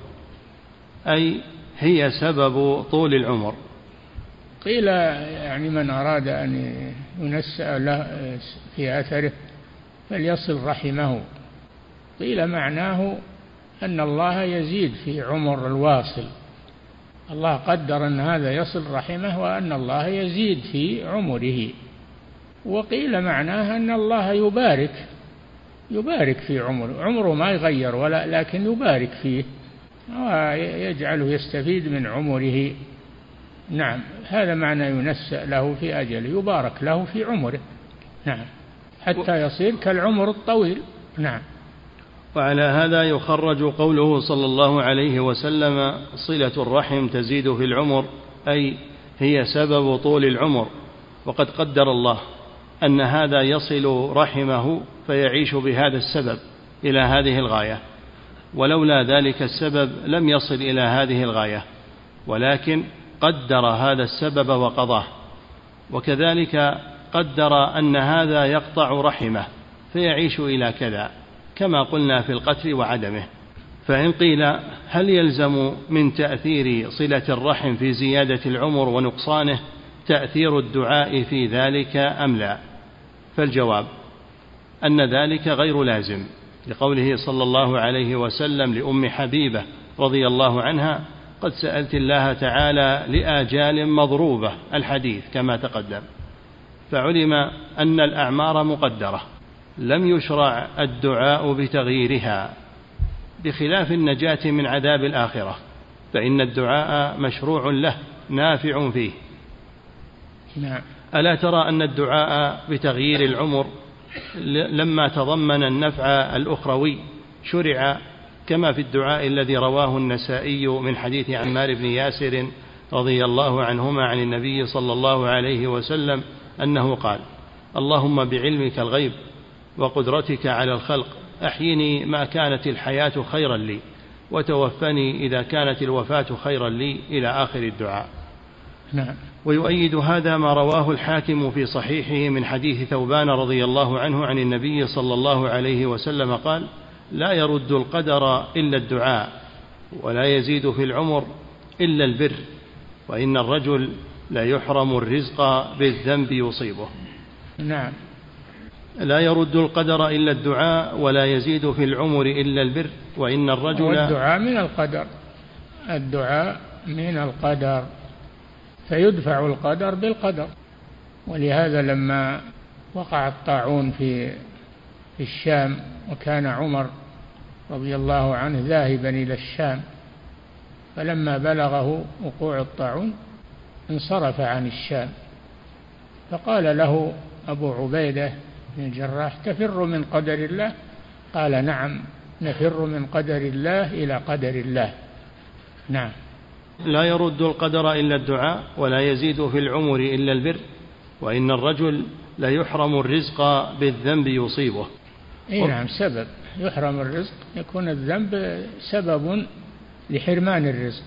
أي هي سبب طول العمر. قيل يعني من أراد أن ينسأ له في أثره فليصل رحمه، قيل معناه أن الله يزيد في عمر الواصل، الله قدر أن هذا يصل رحمه وأن الله يزيد في عمره. وقيل معناه أن الله يبارك في عمره ما يغير لكن يبارك فيه ويجعله يستفيد من عمره. نعم، هذا معنى ينسأ له في أجله، يبارك له في عمره. نعم، حتى يصير كالعمر الطويل. نعم. وعلى هذا يخرج قوله صلى الله عليه وسلم: صلة الرحم تزيد في العمر، أي هي سبب طول العمر. وقد قدر الله أن هذا يصل رحمه فيعيش بهذا السبب إلى هذه الغاية، ولولا ذلك السبب لم يصل إلى هذه الغاية، ولكن قدر هذا السبب وقضاه. وكذلك قدر أن هذا يقطع رحمه فيعيش إلى كذا، كما قلنا في القتل وعدمه. فإن قيل: هل يلزم من تأثير صلة الرحم في زيادة العمر ونقصانه تأثير الدعاء في ذلك أم لا؟ فالجواب أن ذلك غير لازم، لقوله صلى الله عليه وسلم لأم حبيبة رضي الله عنها: قد سألت الله تعالى لآجال مضروبة، الحديث كما تقدم. فعلم أن الأعمار مقدرة، لم يشرع الدعاء بتغييرها، بخلاف النجاة من عذاب الآخرة، فإن الدعاء مشروع له نافع فيه. نعم. ألا ترى أن الدعاء بتغيير العمر لما تضمن النفع الأخروي شرع، كما في الدعاء الذي رواه النسائي من حديث عمار بن ياسر رضي الله عنهما عن النبي صلى الله عليه وسلم أنه قال: اللهم بعلمك الغيب وقدرتك على الخلق أحيني ما كانت الحياة خيرا لي، وتوفني إذا كانت الوفاة خيرا لي، إلى آخر الدعاء. نعم. ويؤيد هذا ما رواه الحاكم في صحيحه من حديث ثوبان رضي الله عنه عن النبي صلى الله عليه وسلم قال: لا يرد القدر إلا الدعاء، ولا يزيد في العمر إلا البر، وإن الرجل لا يحرم الرزق بالذنب يصيبه. نعم. لا يرد القدر إلا الدعاء، ولا يزيد في العمر إلا البر، وإن الرجل، والدعاء من القدر، الدعاء من القدر. فيدفع القدر بالقدر. ولهذا لما وقع الطاعون في الشام، وكان عمر رضي الله عنه ذاهبا إلى الشام، فلما بلغه وقوع الطاعون انصرف عن الشام، فقال له أبو عبيدة بن الجراح: تفر من قدر الله؟ قال: نعم، نفر من قدر الله إلى قدر الله. نعم. لا يرد القدر إلا الدعاء، ولا يزيد في العمر إلا البر، وإن الرجل لا يحرم الرزق بالذنب يصيبه. نعم، سبب يحرم الرزق، يكون الذنب سبب لحرمان الرزق،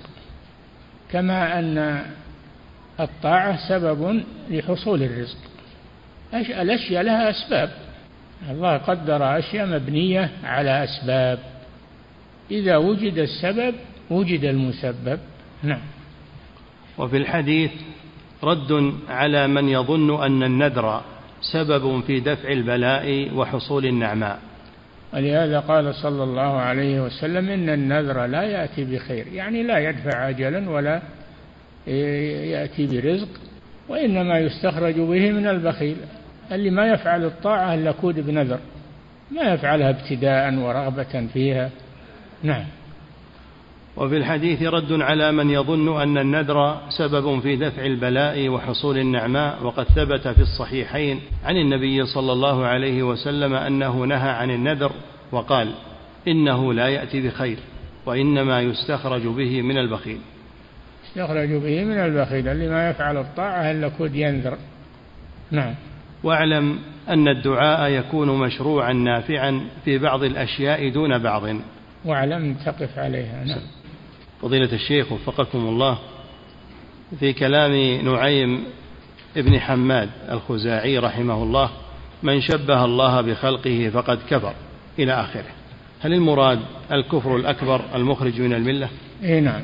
كما أن الطاعة سبب لحصول الرزق. الأشياء لها أسباب، الله قدر أشياء مبنية على أسباب، إذا وجد السبب وجد المسبب. نعم. وفي الحديث رد على من يظن أن النذر سبب في دفع البلاء وحصول النعماء، ولهذا قال صلى الله عليه وسلم: إن النذر لا يأتي بخير، يعني لا يدفع أجلا ولا يأتي برزق، وإنما يستخرج به من البخيل، اللي ما يفعل الطاعة إلا كود بنذر، ما يفعلها ابتداء ورغبة فيها. نعم. وفي الحديث رد على من يظن أن النذر سبب في دفع البلاء وحصول النعماء، وقد ثبت في الصحيحين عن النبي صلى الله عليه وسلم أنه نهى عن النذر وقال: إنه لا يأتي بخير، وإنما يستخرج به من البخيل. يستخرج به من البخيل، اللي ما يفعل الطاعة إلا كود ينذر. نعم. واعلم أن الدعاء يكون مشروعا نافعا في بعض الأشياء دون بعض. واعلم تقف عليها. نعم. فضيلة الشيخ وفقكم الله، في كلام نعيم ابن حماد الخزاعي رحمه الله: من شبه الله بخلقه فقد كفر، إلى آخره، هل المراد الكفر الأكبر المخرج من الملة؟ نعم.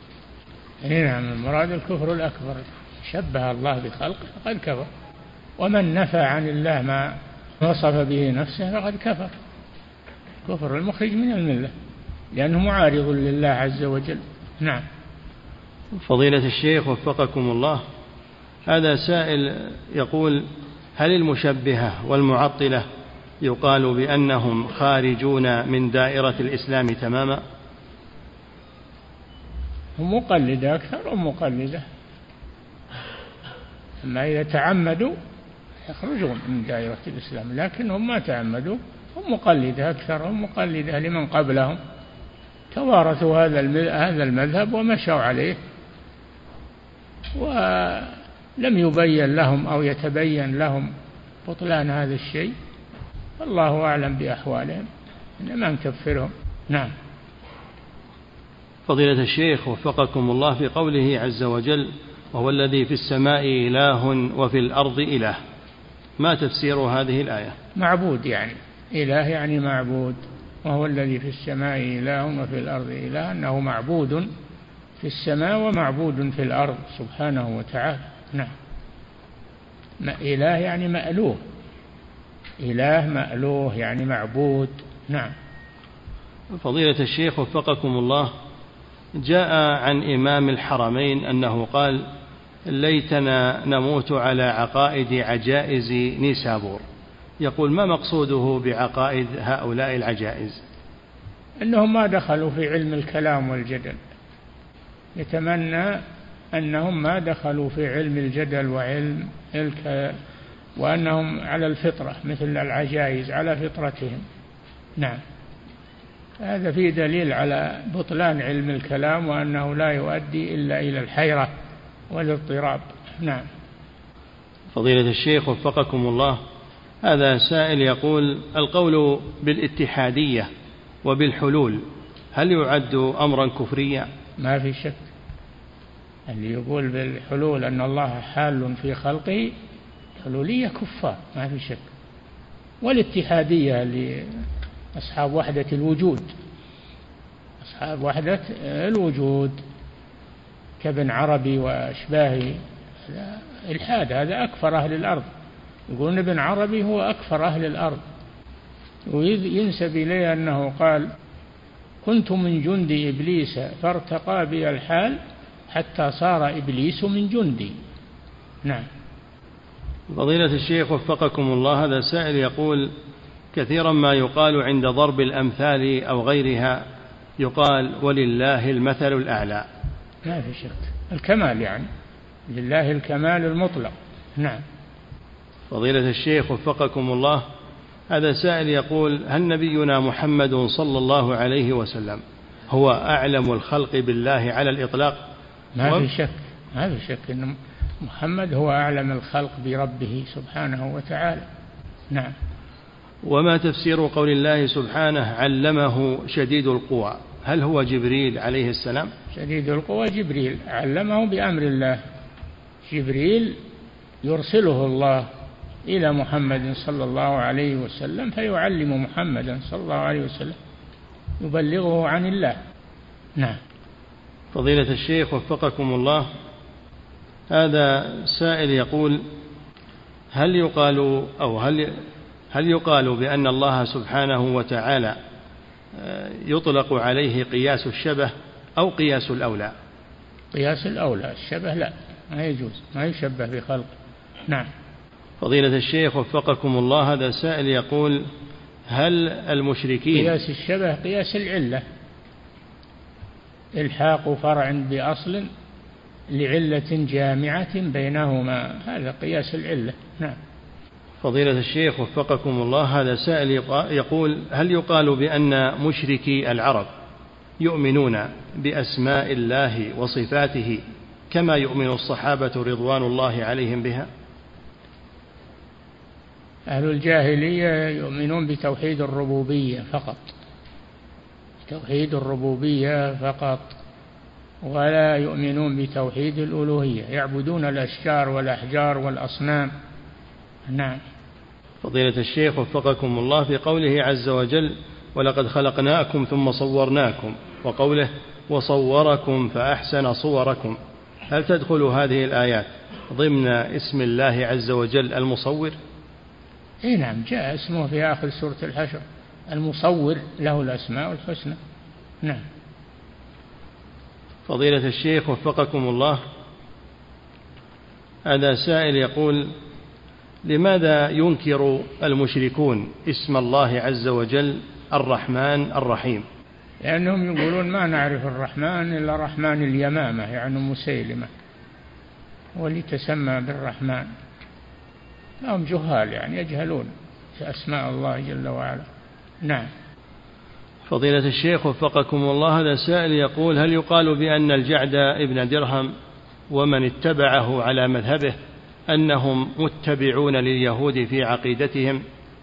نعم، المراد الكفر الأكبر، شبه الله بخلقه فقد كفر، ومن نفى عن الله ما وصف به نفسه فقد كفر، كفر المخرج من الملة، لأنه معارض لله عز وجل. نعم. فضيلة الشيخ وفقكم الله، هذا سائل يقول: هل المشبهة والمعطلة يقال بأنهم خارجون من دائرة الإسلام تماما؟ هم مقلدة، أكثر مقلدة، أما إذا تعمدوا يخرجون من دائرة الإسلام، لكن هم ما تعمدوا، هم مقلدة، أكثرهم مقلدة لمن قبلهم، توارثوا هذا المذهب ومشوا عليه، ولم يبين لهم أو يتبين لهم بطلان هذا الشيء، والله أعلم بأحوالهم، إنما نكفرهم. نعم. فضيلة الشيخ وفقكم الله، في قوله عز وجل: وهو الذي في السماء إله وفي الأرض إله، ما تفسير هذه الآية؟ معبود، يعني إله يعني معبود، وهو الذي في السماء إله وفي الأرض إله، أنه معبود في السماء ومعبود في الأرض سبحانه وتعالى. نعم. إله يعني مألوه، إله مألوه يعني معبود. نعم. فضيلة الشيخ وفقكم الله، جاء عن إمام الحرمين أنه قال: ليتنا نموت على عقائد عجائز نيسابور. يقول: ما مقصوده بعقائد هؤلاء العجائز؟ أنهم ما دخلوا في علم الكلام والجدل، يتمنى أنهم ما دخلوا في علم الجدل وعلم وأنهم على الفطرة مثل العجائز على فطرتهم. نعم. هذا فيه دليل على بطلان علم الكلام، وأنه لا يؤدي إلا إلى الحيرة والاضطراب. نعم. فضيلة الشيخ وفقكم الله، هذا سائل يقول: القول بالاتحادية وبالحلول هل يعد أمرا كفريا؟ ما في شك، اللي يقول بالحلول أن الله حال في خلقه حلولية كفار، ما في شك. والاتحادية اللي أصحاب وحدة الوجود، أصحاب وحدة الوجود كابن عربي وأشباهه، الحاد، هذا أكفر أهل الأرض، يقولون ابن عربي هو أكفر أهل الأرض، وينسب إليه أنه قال: كنت من جند إبليس فارتقى بي الحال حتى صار إبليس من جندي. نعم. فضيلة الشيخ وفقكم الله، هذا سائل يقول: كثيرا ما يقال عند ضرب الأمثال أو غيرها يقال ولله المثل الأعلى. ما في شك، الكمال يعني لله الكمال المطلق. نعم. فضيلة الشيخ وفقكم الله، هذا سائل يقول: هل نبينا محمد صلى الله عليه وسلم هو أعلم الخلق بالله على الإطلاق؟ ما في شك، ما في شك أن محمد هو أعلم الخلق بربه سبحانه وتعالى. نعم. وما تفسير قول الله سبحانه: علمه شديد القوى؟ هل هو جبريل عليه السلام؟ شديد القوى جبريل، علمه بأمر الله. جبريل يرسله الله إلى محمد صلى الله عليه وسلم فيعلم محمدا صلى الله عليه وسلم، يبلغه عن الله. نعم. فضيلة الشيخ وفقكم الله، هذا سائل يقول: هل يقال بأن الله سبحانه وتعالى يطلق عليه قياس الشبه أو قياس الأولى؟ قياس الأولى، الشبه لا، ما يجوز، ما يشبه بخلق. نعم. فضيلة الشيخ وفقكم الله، هذا سائل يقول: هل المشركين قياس الشبه قياس العلة، إلحاق فرع بأصل لعلة جامعة بينهما، هذا قياس العلة. نعم. فضيلة الشيخ وفقكم الله، هذا سائل يقول: هل يقال بأن مشركي العرب يؤمنون بأسماء الله وصفاته كما يؤمن الصحابة رضوان الله عليهم بها؟ أهل الجاهلية يؤمنون بتوحيد الربوبية فقط، توحيد الربوبية فقط، ولا يؤمنون بتوحيد الألوهية، يعبدون الأشجار والأحجار والأصنام. نعم. فضيلة الشيخ وفقكم الله، في قوله عز وجل: ولقد خلقناكم ثم صورناكم، وقوله: وصوركم فأحسن صوركم، هل تدخل هذه الآيات ضمن اسم الله عز وجل المصور؟ نعم، جاء اسمه في آخر سورة الحشر، المصور له الأسماء الحسنى. نعم. فضيلة الشيخ وفقكم الله، هذا سائل يقول: لماذا ينكر المشركون اسم الله عز وجل الرحمن الرحيم؟ لأنهم يقولون ما نعرف الرحمن إلا رحمن اليمامة، يعني مسيلمة، واللي تسمى بالرحمن. هم جهال، يعني يجهلون في أسماء الله جل وعلا. نعم. فضيلة الشيخ وفقكم الله، هذا سائل يقول: هل يقال بأن الجعد ابن درهم ومن اتبعه على مذهبه أنهم متبعون لليهود في عقيدتهم؟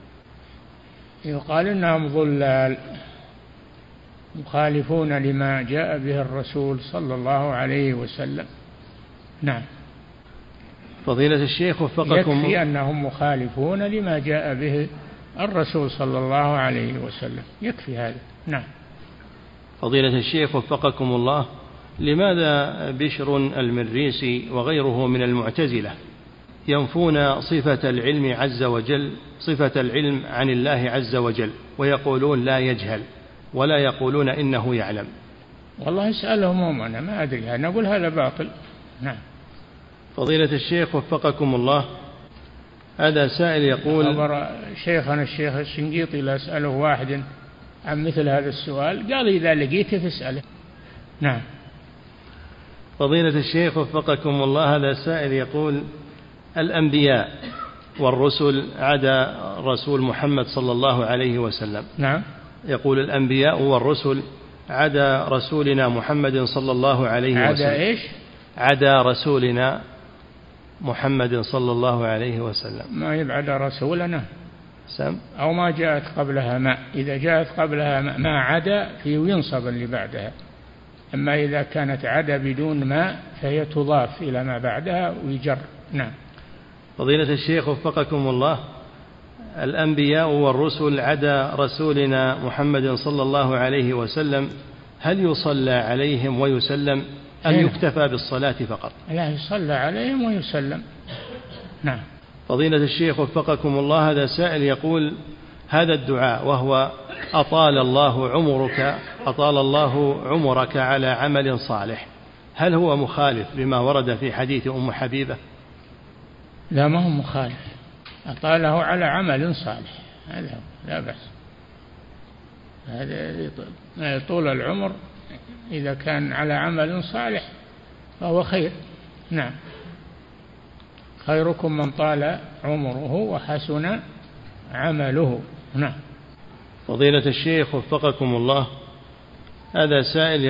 يقال إنهم ضلال مخالفون لما جاء به الرسول صلى الله عليه وسلم. نعم. فضيلة الشيخ وفقكم، يكفي أنهم مخالفون لما جاء به الرسول صلى الله عليه وسلم، يكفي هذا. نعم. فضيلة الشيخ وفقكم الله، لماذا بشر المريسي وغيره من المعتزلة ينفون صفة العلم عز وجل، صفة العلم عن الله عز وجل، ويقولون لا يجهل، ولا يقولون إنه يعلم؟ والله اسألهم، أنا ما أدري، أنا أقول هذا باطل. نعم. فضيلة الشيخ وفقكم الله، هذا سائل يقول: خبر شيخنا الشيخ الشنقيطي لا أسأله واحد عن مثل هذا السؤال، قال إذا لقيته فاسأله. نعم. فضيلة الشيخ وفقكم الله، هذا سائل يقول: الأنبياء والرسل عدا رسول محمد صلى الله عليه وسلم. نعم. يقول: الأنبياء والرسل عدا رسولنا محمد صلى الله عليه وسلم. عدا إيش؟ عدا رسولنا محمد صلى الله عليه وسلم. ما يبعد رسولنا سم أو ما جاءت قبلها ما، إذا جاءت قبلها ما عدا في ينصب اللي بعدها، أما إذا كانت عدا بدون ما فهي تضاف إلى ما بعدها ويجر. نعم. فضيلة الشيخ وفقكم الله، الأنبياء والرسل عدا رسولنا محمد صلى الله عليه وسلم، هل يصلى عليهم ويسلم أم يكتفى بالصلاة فقط؟ لا، يصلى عليهم ويسلم. نعم. فضيلة الشيخ وفقكم الله، هذا سائل يقول: هذا الدعاء وهو: أطال الله عمرك على عمل صالح، هل هو مخالف بما ورد في حديث أم حبيبة؟ لا، ما هو مخالف، أطاله على عمل صالح، هذا لا بأس. هذا طول العمر إذا كان على عمل صالح فهو خير. نعم، خيركم من طال عمره وحسن عمله. نعم. فضيلة الشيخ وفقكم الله، هذا سائل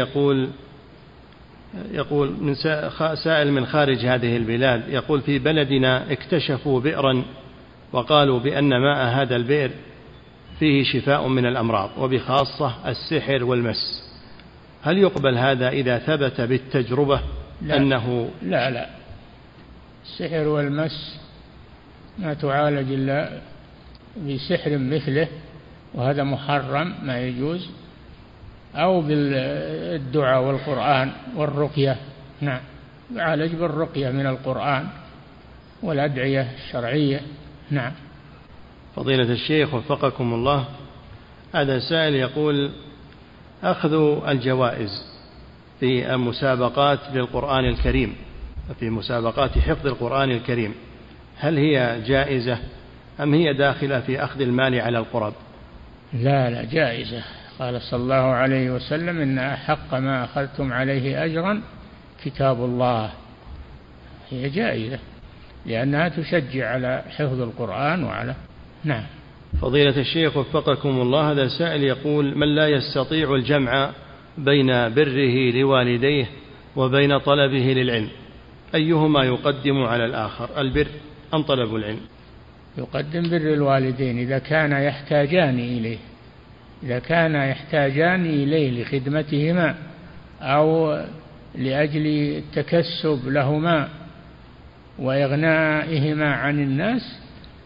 يقول من سائل من خارج هذه البلاد، يقول: في بلدنا اكتشفوا بئرا وقالوا بأن ماء هذا البئر فيه شفاء من الأمراض وبخاصة السحر والمس، هل يقبل هذا إذا ثبت بالتجربة؟ لا أنه لا، السحر والمس ما تعالج إلا بسحر مثله، وهذا محرم ما يجوز، أو بالدعاء والقرآن والرقية. نعم، يعالج بالرقية من القرآن والأدعية الشرعية. نعم. فضيلة الشيخ وفقكم الله، هذا سائل يقول: أخذ الجوائز في المسابقات للقرآن الكريم، في مسابقات حفظ القرآن الكريم، هل هي جائزة أم هي داخلة في أخذ المال على القرب؟ لا، جائزة. قال صلى الله عليه وسلم: إن أحق ما أخذتم عليه أجرا كتاب الله. هي جائزة لأنها تشجع على حفظ القرآن وعلى. نعم. فضيلة الشيخ وفقكم الله، هذا سائل يقول: من لا يستطيع الجمع بين بره لوالديه وبين طلبه للعلم، أيهما يقدم على الآخر، البر أم طلب العلم؟ يقدم بر الوالدين إذا كان يحتاجان إليه، إذا كان يحتاجان إليه لخدمتهما أو لأجل التكسب لهما وإغنائهما عن الناس،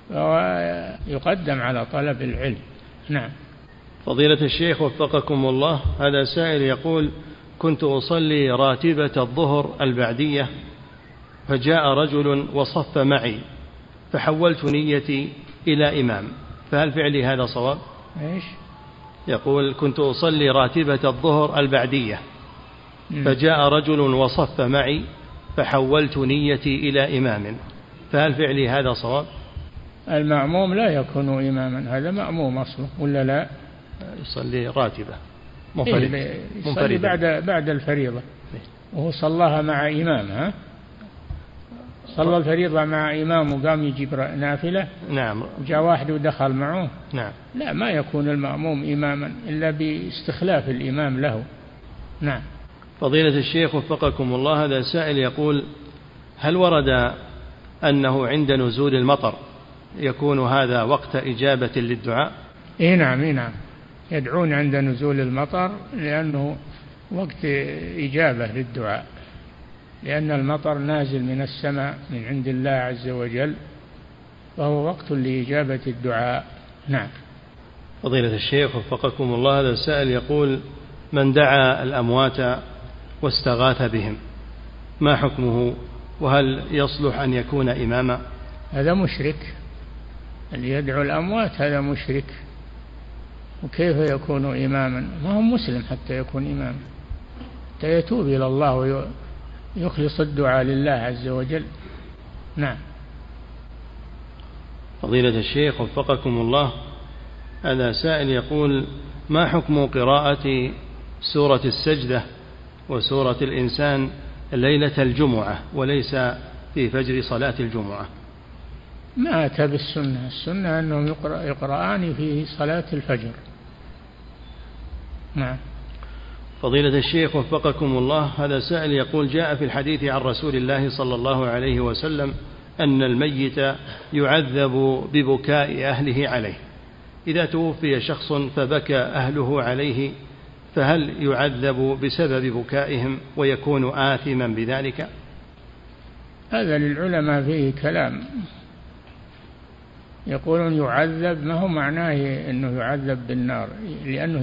يقدم على طلب العلم. نعم. فضيلة الشيخ وفقكم الله، هذا سائل يقول: كنت أصلي راتبة الظهر البعدية فجاء رجل وصف معي فحولت نيتي إلى إمام، فهل فعلي هذا صواب؟ إيش؟ يقول: كنت أصلي راتبة الظهر البعدية فجاء رجل وصف معي فحولت نيتي إلى إمام، فهل فعلي هذا صواب؟ المأموم لا يكون إماما، هذا مأموم أصله، ولا لا؟ يصلي راتبة منفرد، يصلي بعد الفريضة، وهو صلاها مع إمام. ها؟ صلى الفريضة مع إمام وقام يجيب نافلة. نعم. جاء واحد ودخل معه. نعم. لا، ما يكون المأموم إماما إلا باستخلاف الإمام له. نعم. فضيلة الشيخ وفقكم الله، هذا سائل يقول: هل ورد أنه عند نزول المطر يكون هذا وقت إجابة للدعاء؟ إيه نعم، يدعون عند نزول المطر لأنه وقت إجابة للدعاء، لأن المطر نازل من السماء من عند الله عز وجل، فهو وقت لإجابة الدعاء. نعم. فضيلة الشيخ وفقكم الله، هذا السائل يقول: من دعا الأموات واستغاث بهم ما حكمه، وهل يصلح أن يكون إماما؟ هذا مشرك، اللي يدعو الأموات هذا مشرك، وكيف يكون إماما؟ ما هو مسلم حتى يكون إماما، حتى يتوب إلى الله ويخلص الدعاء لله عز وجل. نعم. فضيلة الشيخ وفقكم الله، هذا سائل يقول: ما حكم قراءة سورة السجدة وسورة الإنسان ليلة الجمعة وليس في فجر صلاة الجمعة؟ ما أتى بالسنة، السنة أنهم يقرآن في صلاة الفجر. نعم. فضيلة الشيخ وفقكم الله، هذا سائل يقول: جاء في الحديث عن رسول الله صلى الله عليه وسلم أن الميت يعذب ببكاء أهله عليه، إذا توفي شخص فبكى أهله عليه فهل يعذب بسبب بكائهم ويكون آثما بذلك؟ هذا للعلماء فيه كلام، يقولون يعذب، ما هو معناه أنه يعذب بالنار، لأنه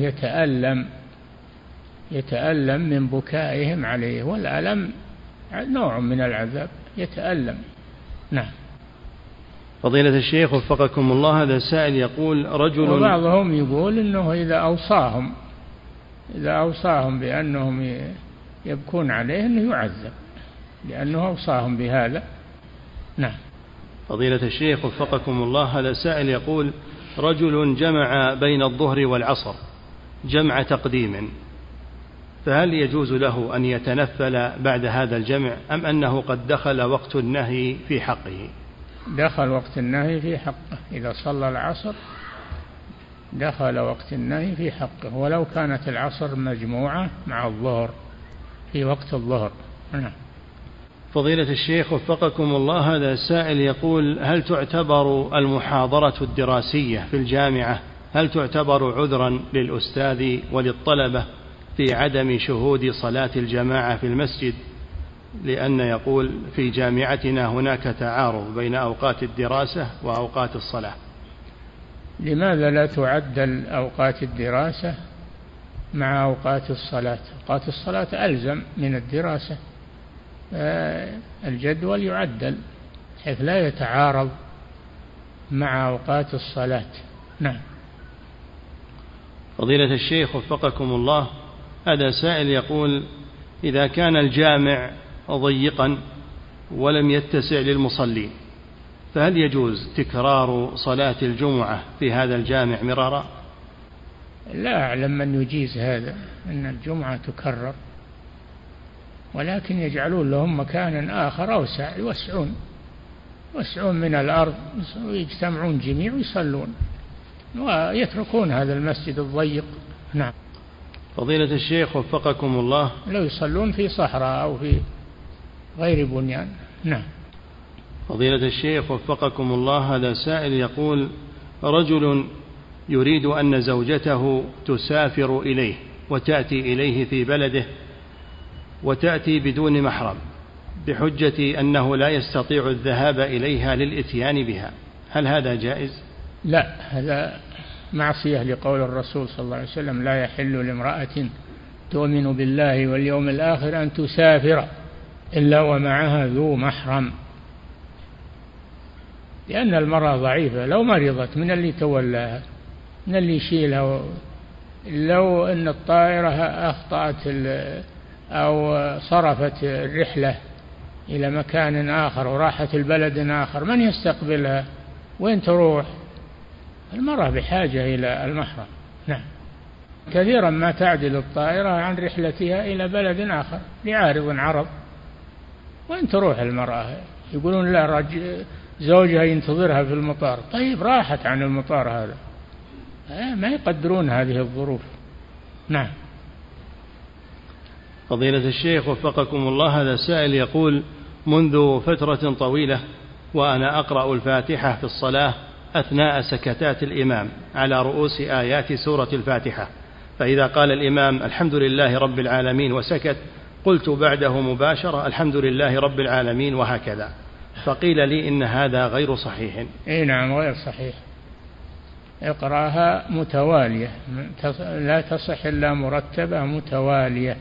يتألم من بكائهم عليه، والألم نوع من العذاب، يتألم. نعم. فضيلة الشيخ وفقكم الله، هذا السائل يقول: رجل، وبعضهم يقول إنه إذا أوصاهم بأنهم يبكون عليه أنه يعذب لأنه أوصاهم بهذا. نعم. فضيلة الشيخ وفقكم الله، هذا سائل يقول: رجل جمع بين الظهر والعصر جمع تقديم، فهل يجوز له أن يتنفل بعد هذا الجمع أم أنه قد دخل وقت النهي في حقه؟ دخل وقت النهي في حقه، إذا صلى العصر دخل وقت النهي في حقه، ولو كانت العصر مجموعة مع الظهر في وقت الظهر. نعم. فضيلة الشيخ وفقكم الله، هذا سائل يقول: هل تعتبر المحاضرة الدراسية في الجامعة هل تعتبر عذرا للأستاذ وللطلبة في عدم شهود صلاة الجماعة في المسجد؟ لأن يقول في جامعتنا هناك تعارض بين أوقات الدراسة وأوقات الصلاة. لماذا لا تعدل أوقات الدراسة مع أوقات الصلاة؟ أوقات الصلاة ألزم من الدراسة، الجدول يعدل حيث لا يتعارض مع أوقات الصلاة. نعم. فضيلة الشيخ وفقكم الله، هذا سائل يقول: إذا كان الجامع ضيقا ولم يتسع للمصلين فهل يجوز تكرار صلاة الجمعة في هذا الجامع مرارا؟ لا أعلم من يجيز هذا، أن الجمعة تكرر، ولكن يجعلون لهم مكانا آخر أوسع، يوسعون من الأرض ويجتمعون جميع ويصلون ويتركون هذا المسجد الضيق. نعم. فضيلة الشيخ وفقكم الله، لو يصلون في صحراء أو في غير بنيان. نعم. فضيلة الشيخ وفقكم الله، هذا سائل يقول: رجل يريد أن زوجته تسافر إليه وتأتي إليه في بلده وتأتي بدون محرم بحجة أنه لا يستطيع الذهاب إليها للإتيان بها، هل هذا جائز؟ لا، هذا معصية لقول الرسول صلى الله عليه وسلم: لا يحل لامرأة تؤمن بالله واليوم الآخر أن تسافر إلا ومعها ذو محرم، لأن المرأة ضعيفة، لو مرضت من اللي تولاها، من اللي يشيلها؟ لو أن الطائرة أخطأت أو صرفت الرحلة إلى مكان آخر وراحت البلد آخر، من يستقبلها؟ وين تروح؟ المرأة بحاجة إلى المحرم. نعم. كثيرا ما تعدل الطائرة عن رحلتها إلى بلد آخر لعارض عرض، وين تروح المرأة؟ يقولون لا، زوجها ينتظرها في المطار. طيب راحت عن المطار هذا، ما يقدرون هذه الظروف. نعم. فضيلة الشيخ وفقكم الله، هذا سائل يقول: منذ فترة طويلة وأنا أقرأ الفاتحة في الصلاة أثناء سكتات الإمام على رؤوس آيات سورة الفاتحة، فإذا قال الإمام الحمد لله رب العالمين وسكت قلت بعده مباشرة الحمد لله رب العالمين وهكذا، فقيل لي إن هذا غير صحيح. نعم، غير صحيح. اقرأها متوالية، لا تصح إلا مرتبة متوالية.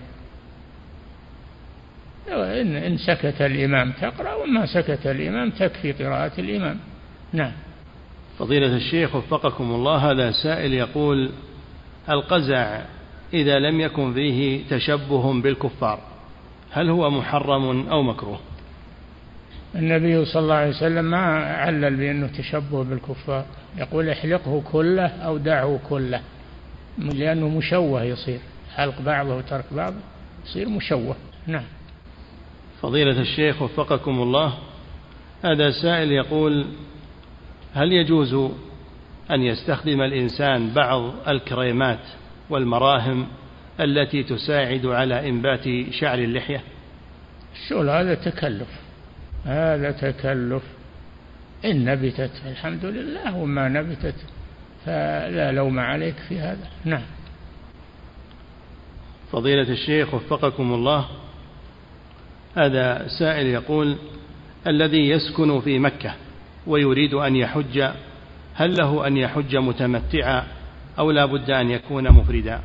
إن سكت الإمام تقرأ، وما سكت الإمام تكفي قراءة الإمام. نعم. فضيلة الشيخ وفقكم الله، هذا سائل يقول: القزع إذا لم يكن فيه تشبه بالكفار هل هو محرم أو مكروه؟ النبي صلى الله عليه وسلم ما علل بأنه تشبه بالكفار، يقول احلقه كله أو دعه كله، لأنه مشوه، يصير حلق بعضه وترك بعضه يصير مشوه. نعم. فضيلة الشيخ وفقكم الله، هذا سائل يقول: هل يجوز أن يستخدم الإنسان بعض الكريمات والمراهم التي تساعد على إنبات شعر اللحية؟ الشغل هذا تكلف، هذا تكلف. إن نبتت الحمد لله، وما نبتت فلا لوم عليك في هذا. نعم. فضيلة الشيخ وفقكم الله، هذا سائل يقول: الذي يسكن في مكة ويريد أن يحج هل له أن يحج متمتعا أو لا بد أن يكون مفردا؟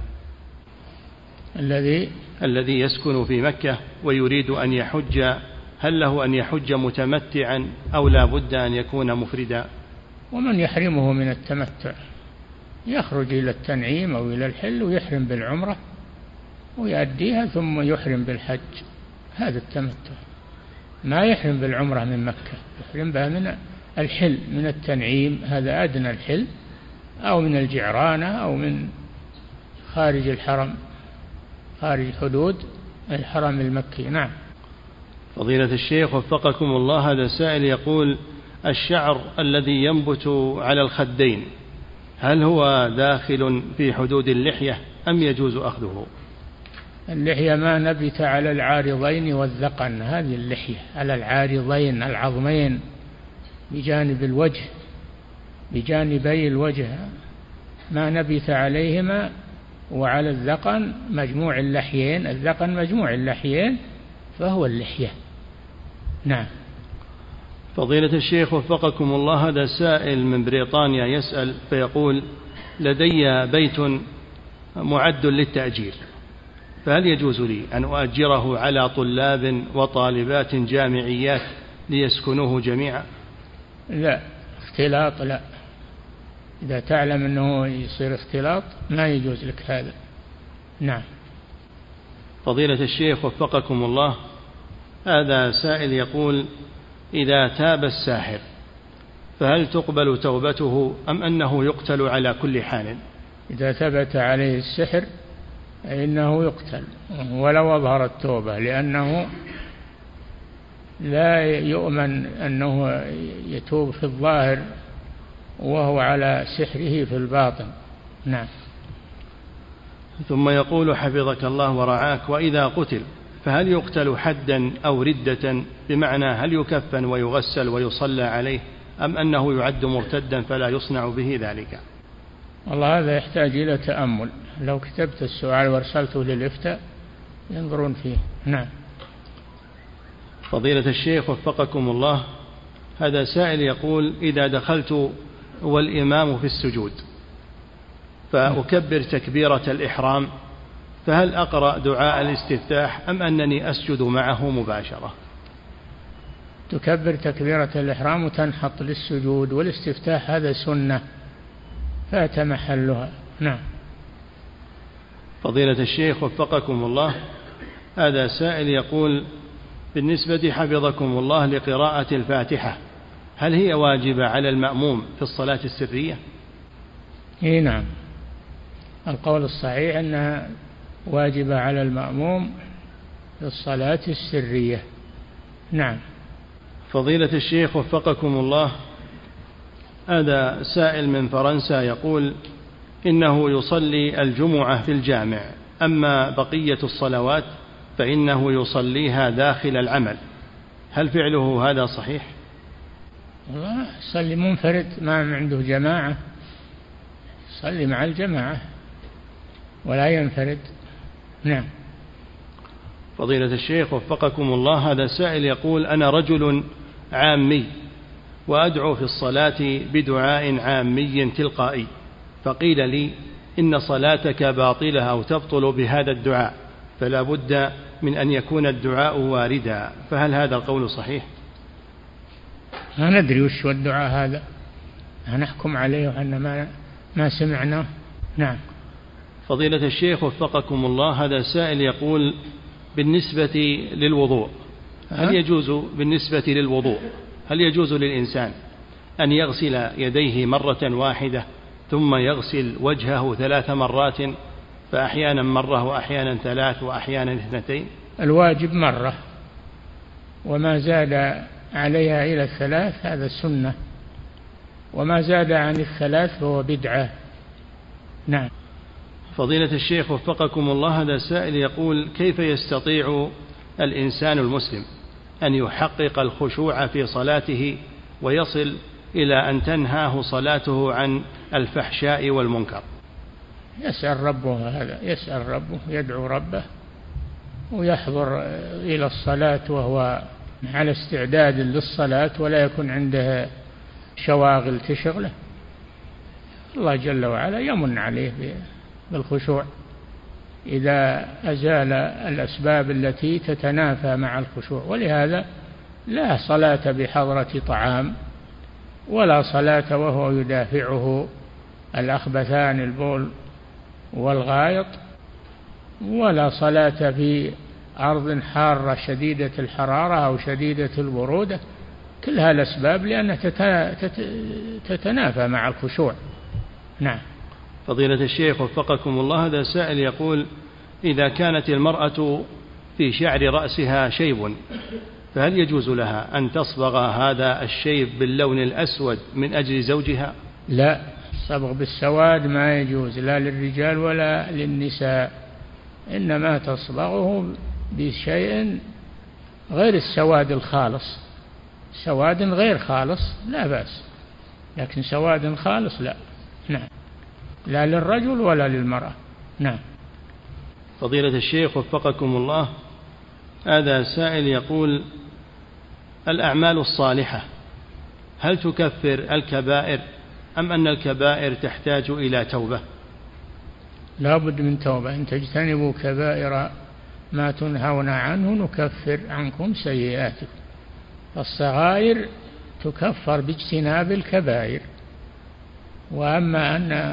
الذي يسكن في مكة ويريد أن يحج هل له أن يحج متمتعا أو لا بد أن يكون مفردا؟ ومن يحرمه من التمتع يخرج إلى التنعيم أو إلى الحل ويحرم بالعمرة ويؤديها ثم يحرم بالحج. هذا التمتع. ما يحرم بالعمرة من مكة، يحرم بها من الحل، من التنعيم، هذا أدنى الحل، أو من الجعرانة، أو من خارج الحرم، خارج حدود الحرم المكي. نعم. فضيلة الشيخ وفقكم الله، هذا سائل يقول: الشعر الذي ينبت على الخدين هل هو داخل في حدود اللحية أم يجوز أخذه؟ اللحية ما نبت على العارضين والذقن، هذه اللحية على العارضين، العظمين بجانب الوجه، بجانبي الوجه، ما نبت عليهما، وعلى الذقن مجموع اللحيين، الذقن مجموع اللحيين، فهو اللحية. نعم. فضيلة الشيخ وفقكم الله، هذا سائل من بريطانيا يسأل فيقول: لدي بيت معد للتأجير، فهل يجوز لي أن أؤجره على طلاب وطالبات جامعيات ليسكنوه جميعا؟ لا، اختلاط لا، إذا تعلم أنه يصير اختلاط ما يجوز لك هذا. نعم. فضيلة الشيخ وفقكم الله، هذا سائل يقول: إذا تاب الساحر فهل تقبل توبته أم أنه يقتل على كل حال؟ إذا ثبت عليه السحر فإنه يقتل ولو أظهر التوبة، لأنه لا يؤمن أنه يتوب في الظاهر وهو على سحره في الباطن. نعم. ثم يقول حفظك الله ورعاك: وإذا قتل فهل يقتل حدا أو ردة، بمعنى هل يكفن ويغسل ويصلى عليه أم أنه يعد مرتدا فلا يصنع به ذلك؟ والله هذا يحتاج إلى تأمل، لو كتبت السؤال وارسلته للإفتاء ينظرون فيه. نعم. فضيلة الشيخ وفقكم الله، هذا سائل يقول: إذا دخلت والإمام في السجود فأكبر تكبيرة الإحرام، فهل أقرأ دعاء الاستفتاح أم أنني أسجد معه مباشرة؟ تكبر تكبيرة الإحرام وتنحط للسجود، والاستفتاح هذا سنة فات محلها. نعم. فضيلة الشيخ وفقكم الله، هذا سائل يقول: بالنسبة حفظكم الله لقراءة الفاتحة، هل هي واجبة على المأموم في الصلاة السرية؟ نعم، القول الصحيح أنها واجبة على المأموم في الصلاة السرية. نعم. فضيلة الشيخ وفقكم الله، هذا سائل من فرنسا يقول: إنه يصلي الجمعة في الجامع، أما بقية الصلوات فإنه يصليها داخل العمل، هل فعله هذا صحيح؟ والله يصلي منفرد، ما عنده جماعة، يصلي مع الجماعة ولا ينفرد. نعم. فضيلة الشيخ وفقكم الله، هذا سائل يقول: أنا رجل عامي وأدعو في الصلاة بدعاء عامي تلقائي، فقيل لي إن صلاتك باطلة أو تبطل بهذا الدعاء، فلا بد من أن يكون الدعاء واردا، فهل هذا القول صحيح؟ ما ندري وش الدعاء هذا، هنحكم عليه وأن ما سمعنا. نعم. فضيلة الشيخ وفقكم الله، هذا سائل يقول: بالنسبة للوضوء، هل يجوز بالنسبة للوضوء هل يجوز للإنسان أن يغسل يديه مرة واحدة ثم يغسل وجهه 3 مرات، فأحيانا مرة وأحيانا 3 وأحيانا 2؟ الواجب مرة، وما زاد عليها إلى 3 هذا سنة، وما زاد عن 3 فهو بدعة. نعم. فضيلة الشيخ وفقكم الله، هذا سائل يقول: كيف يستطيع الإنسان المسلم أن يحقق الخشوع في صلاته ويصل إلى أن تنهاه صلاته عن الفحشاء والمنكر؟ يسأل ربه، هذا يسأل ربه، يدعو ربه ويحضر إلى الصلاة وهو على استعداد للصلاة، ولا يكون عنده شواغل تشغله. الله جل وعلا يمن عليه بالخشوع إذا أزال الأسباب التي تتنافى مع الخشوع. ولهذا لا صلاة بحضرة طعام، ولا صلاة وهو يدافعه الأخبثان البول والغائط، ولا صلاة في أرض حارة شديدة الحرارة أو شديدة البرودة، كلها الأسباب لأنها تتنافى مع الخشوع. نعم. فضيلة الشيخ وفقكم الله، هذا سائل يقول: إذا كانت المرأة في شعر رأسها شيب، فهل يجوز لها أن تصبغ هذا الشيب باللون الأسود من أجل زوجها؟ لا، الصبغ بالسواد ما يجوز لا للرجال ولا للنساء، إنما تصبغه بشيء غير السواد الخالص، سواد غير خالص لا بأس، لكن سواد خالص لا. نعم، لا للرجل ولا للمرأة. نعم. فضيلة الشيخ وفقكم الله، هذا سائل يقول: الأعمال الصالحة هل تكفر الكبائر أم أن الكبائر تحتاج إلى توبة؟ لا بد من توبة. إن تجتنبوا كبائر ما تنهون عنه نكفر عنكم سيئاتكم. الصغائر تكفر باجتناب الكبائر، وأما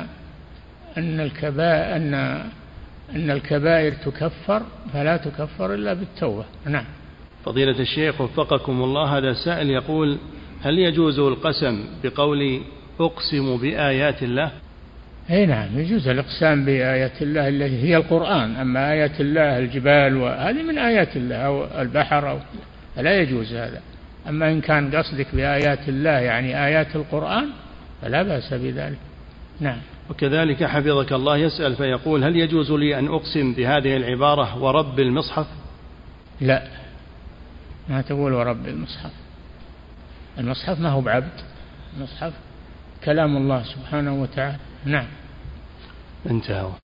أن الكبائر تكفر فلا تكفر إلا بالتوبة. نعم. فضيلة الشيخ وفقكم الله، هذا سائل يقول: هل يجوز القسم بقول أقسم بآيات الله؟ أي نعم، يجوز الإقسام بآيات الله التي هي القرآن، أما آيات الله الجبال وهذه من آيات الله أو البحر أو فلا يجوز هذا. أما إن كان قصدك بآيات الله يعني آيات القرآن فلا بأس بذلك. نعم. وكذلك حفظك الله يسأل فيقول: هل يجوز لي أن أقسم بهذه العبارة ورب المصحف؟ لا، ما تقول ورب المصحف. المصحف ما هو بعبد، المصحف كلام الله سبحانه وتعالى. نعم. انتهى.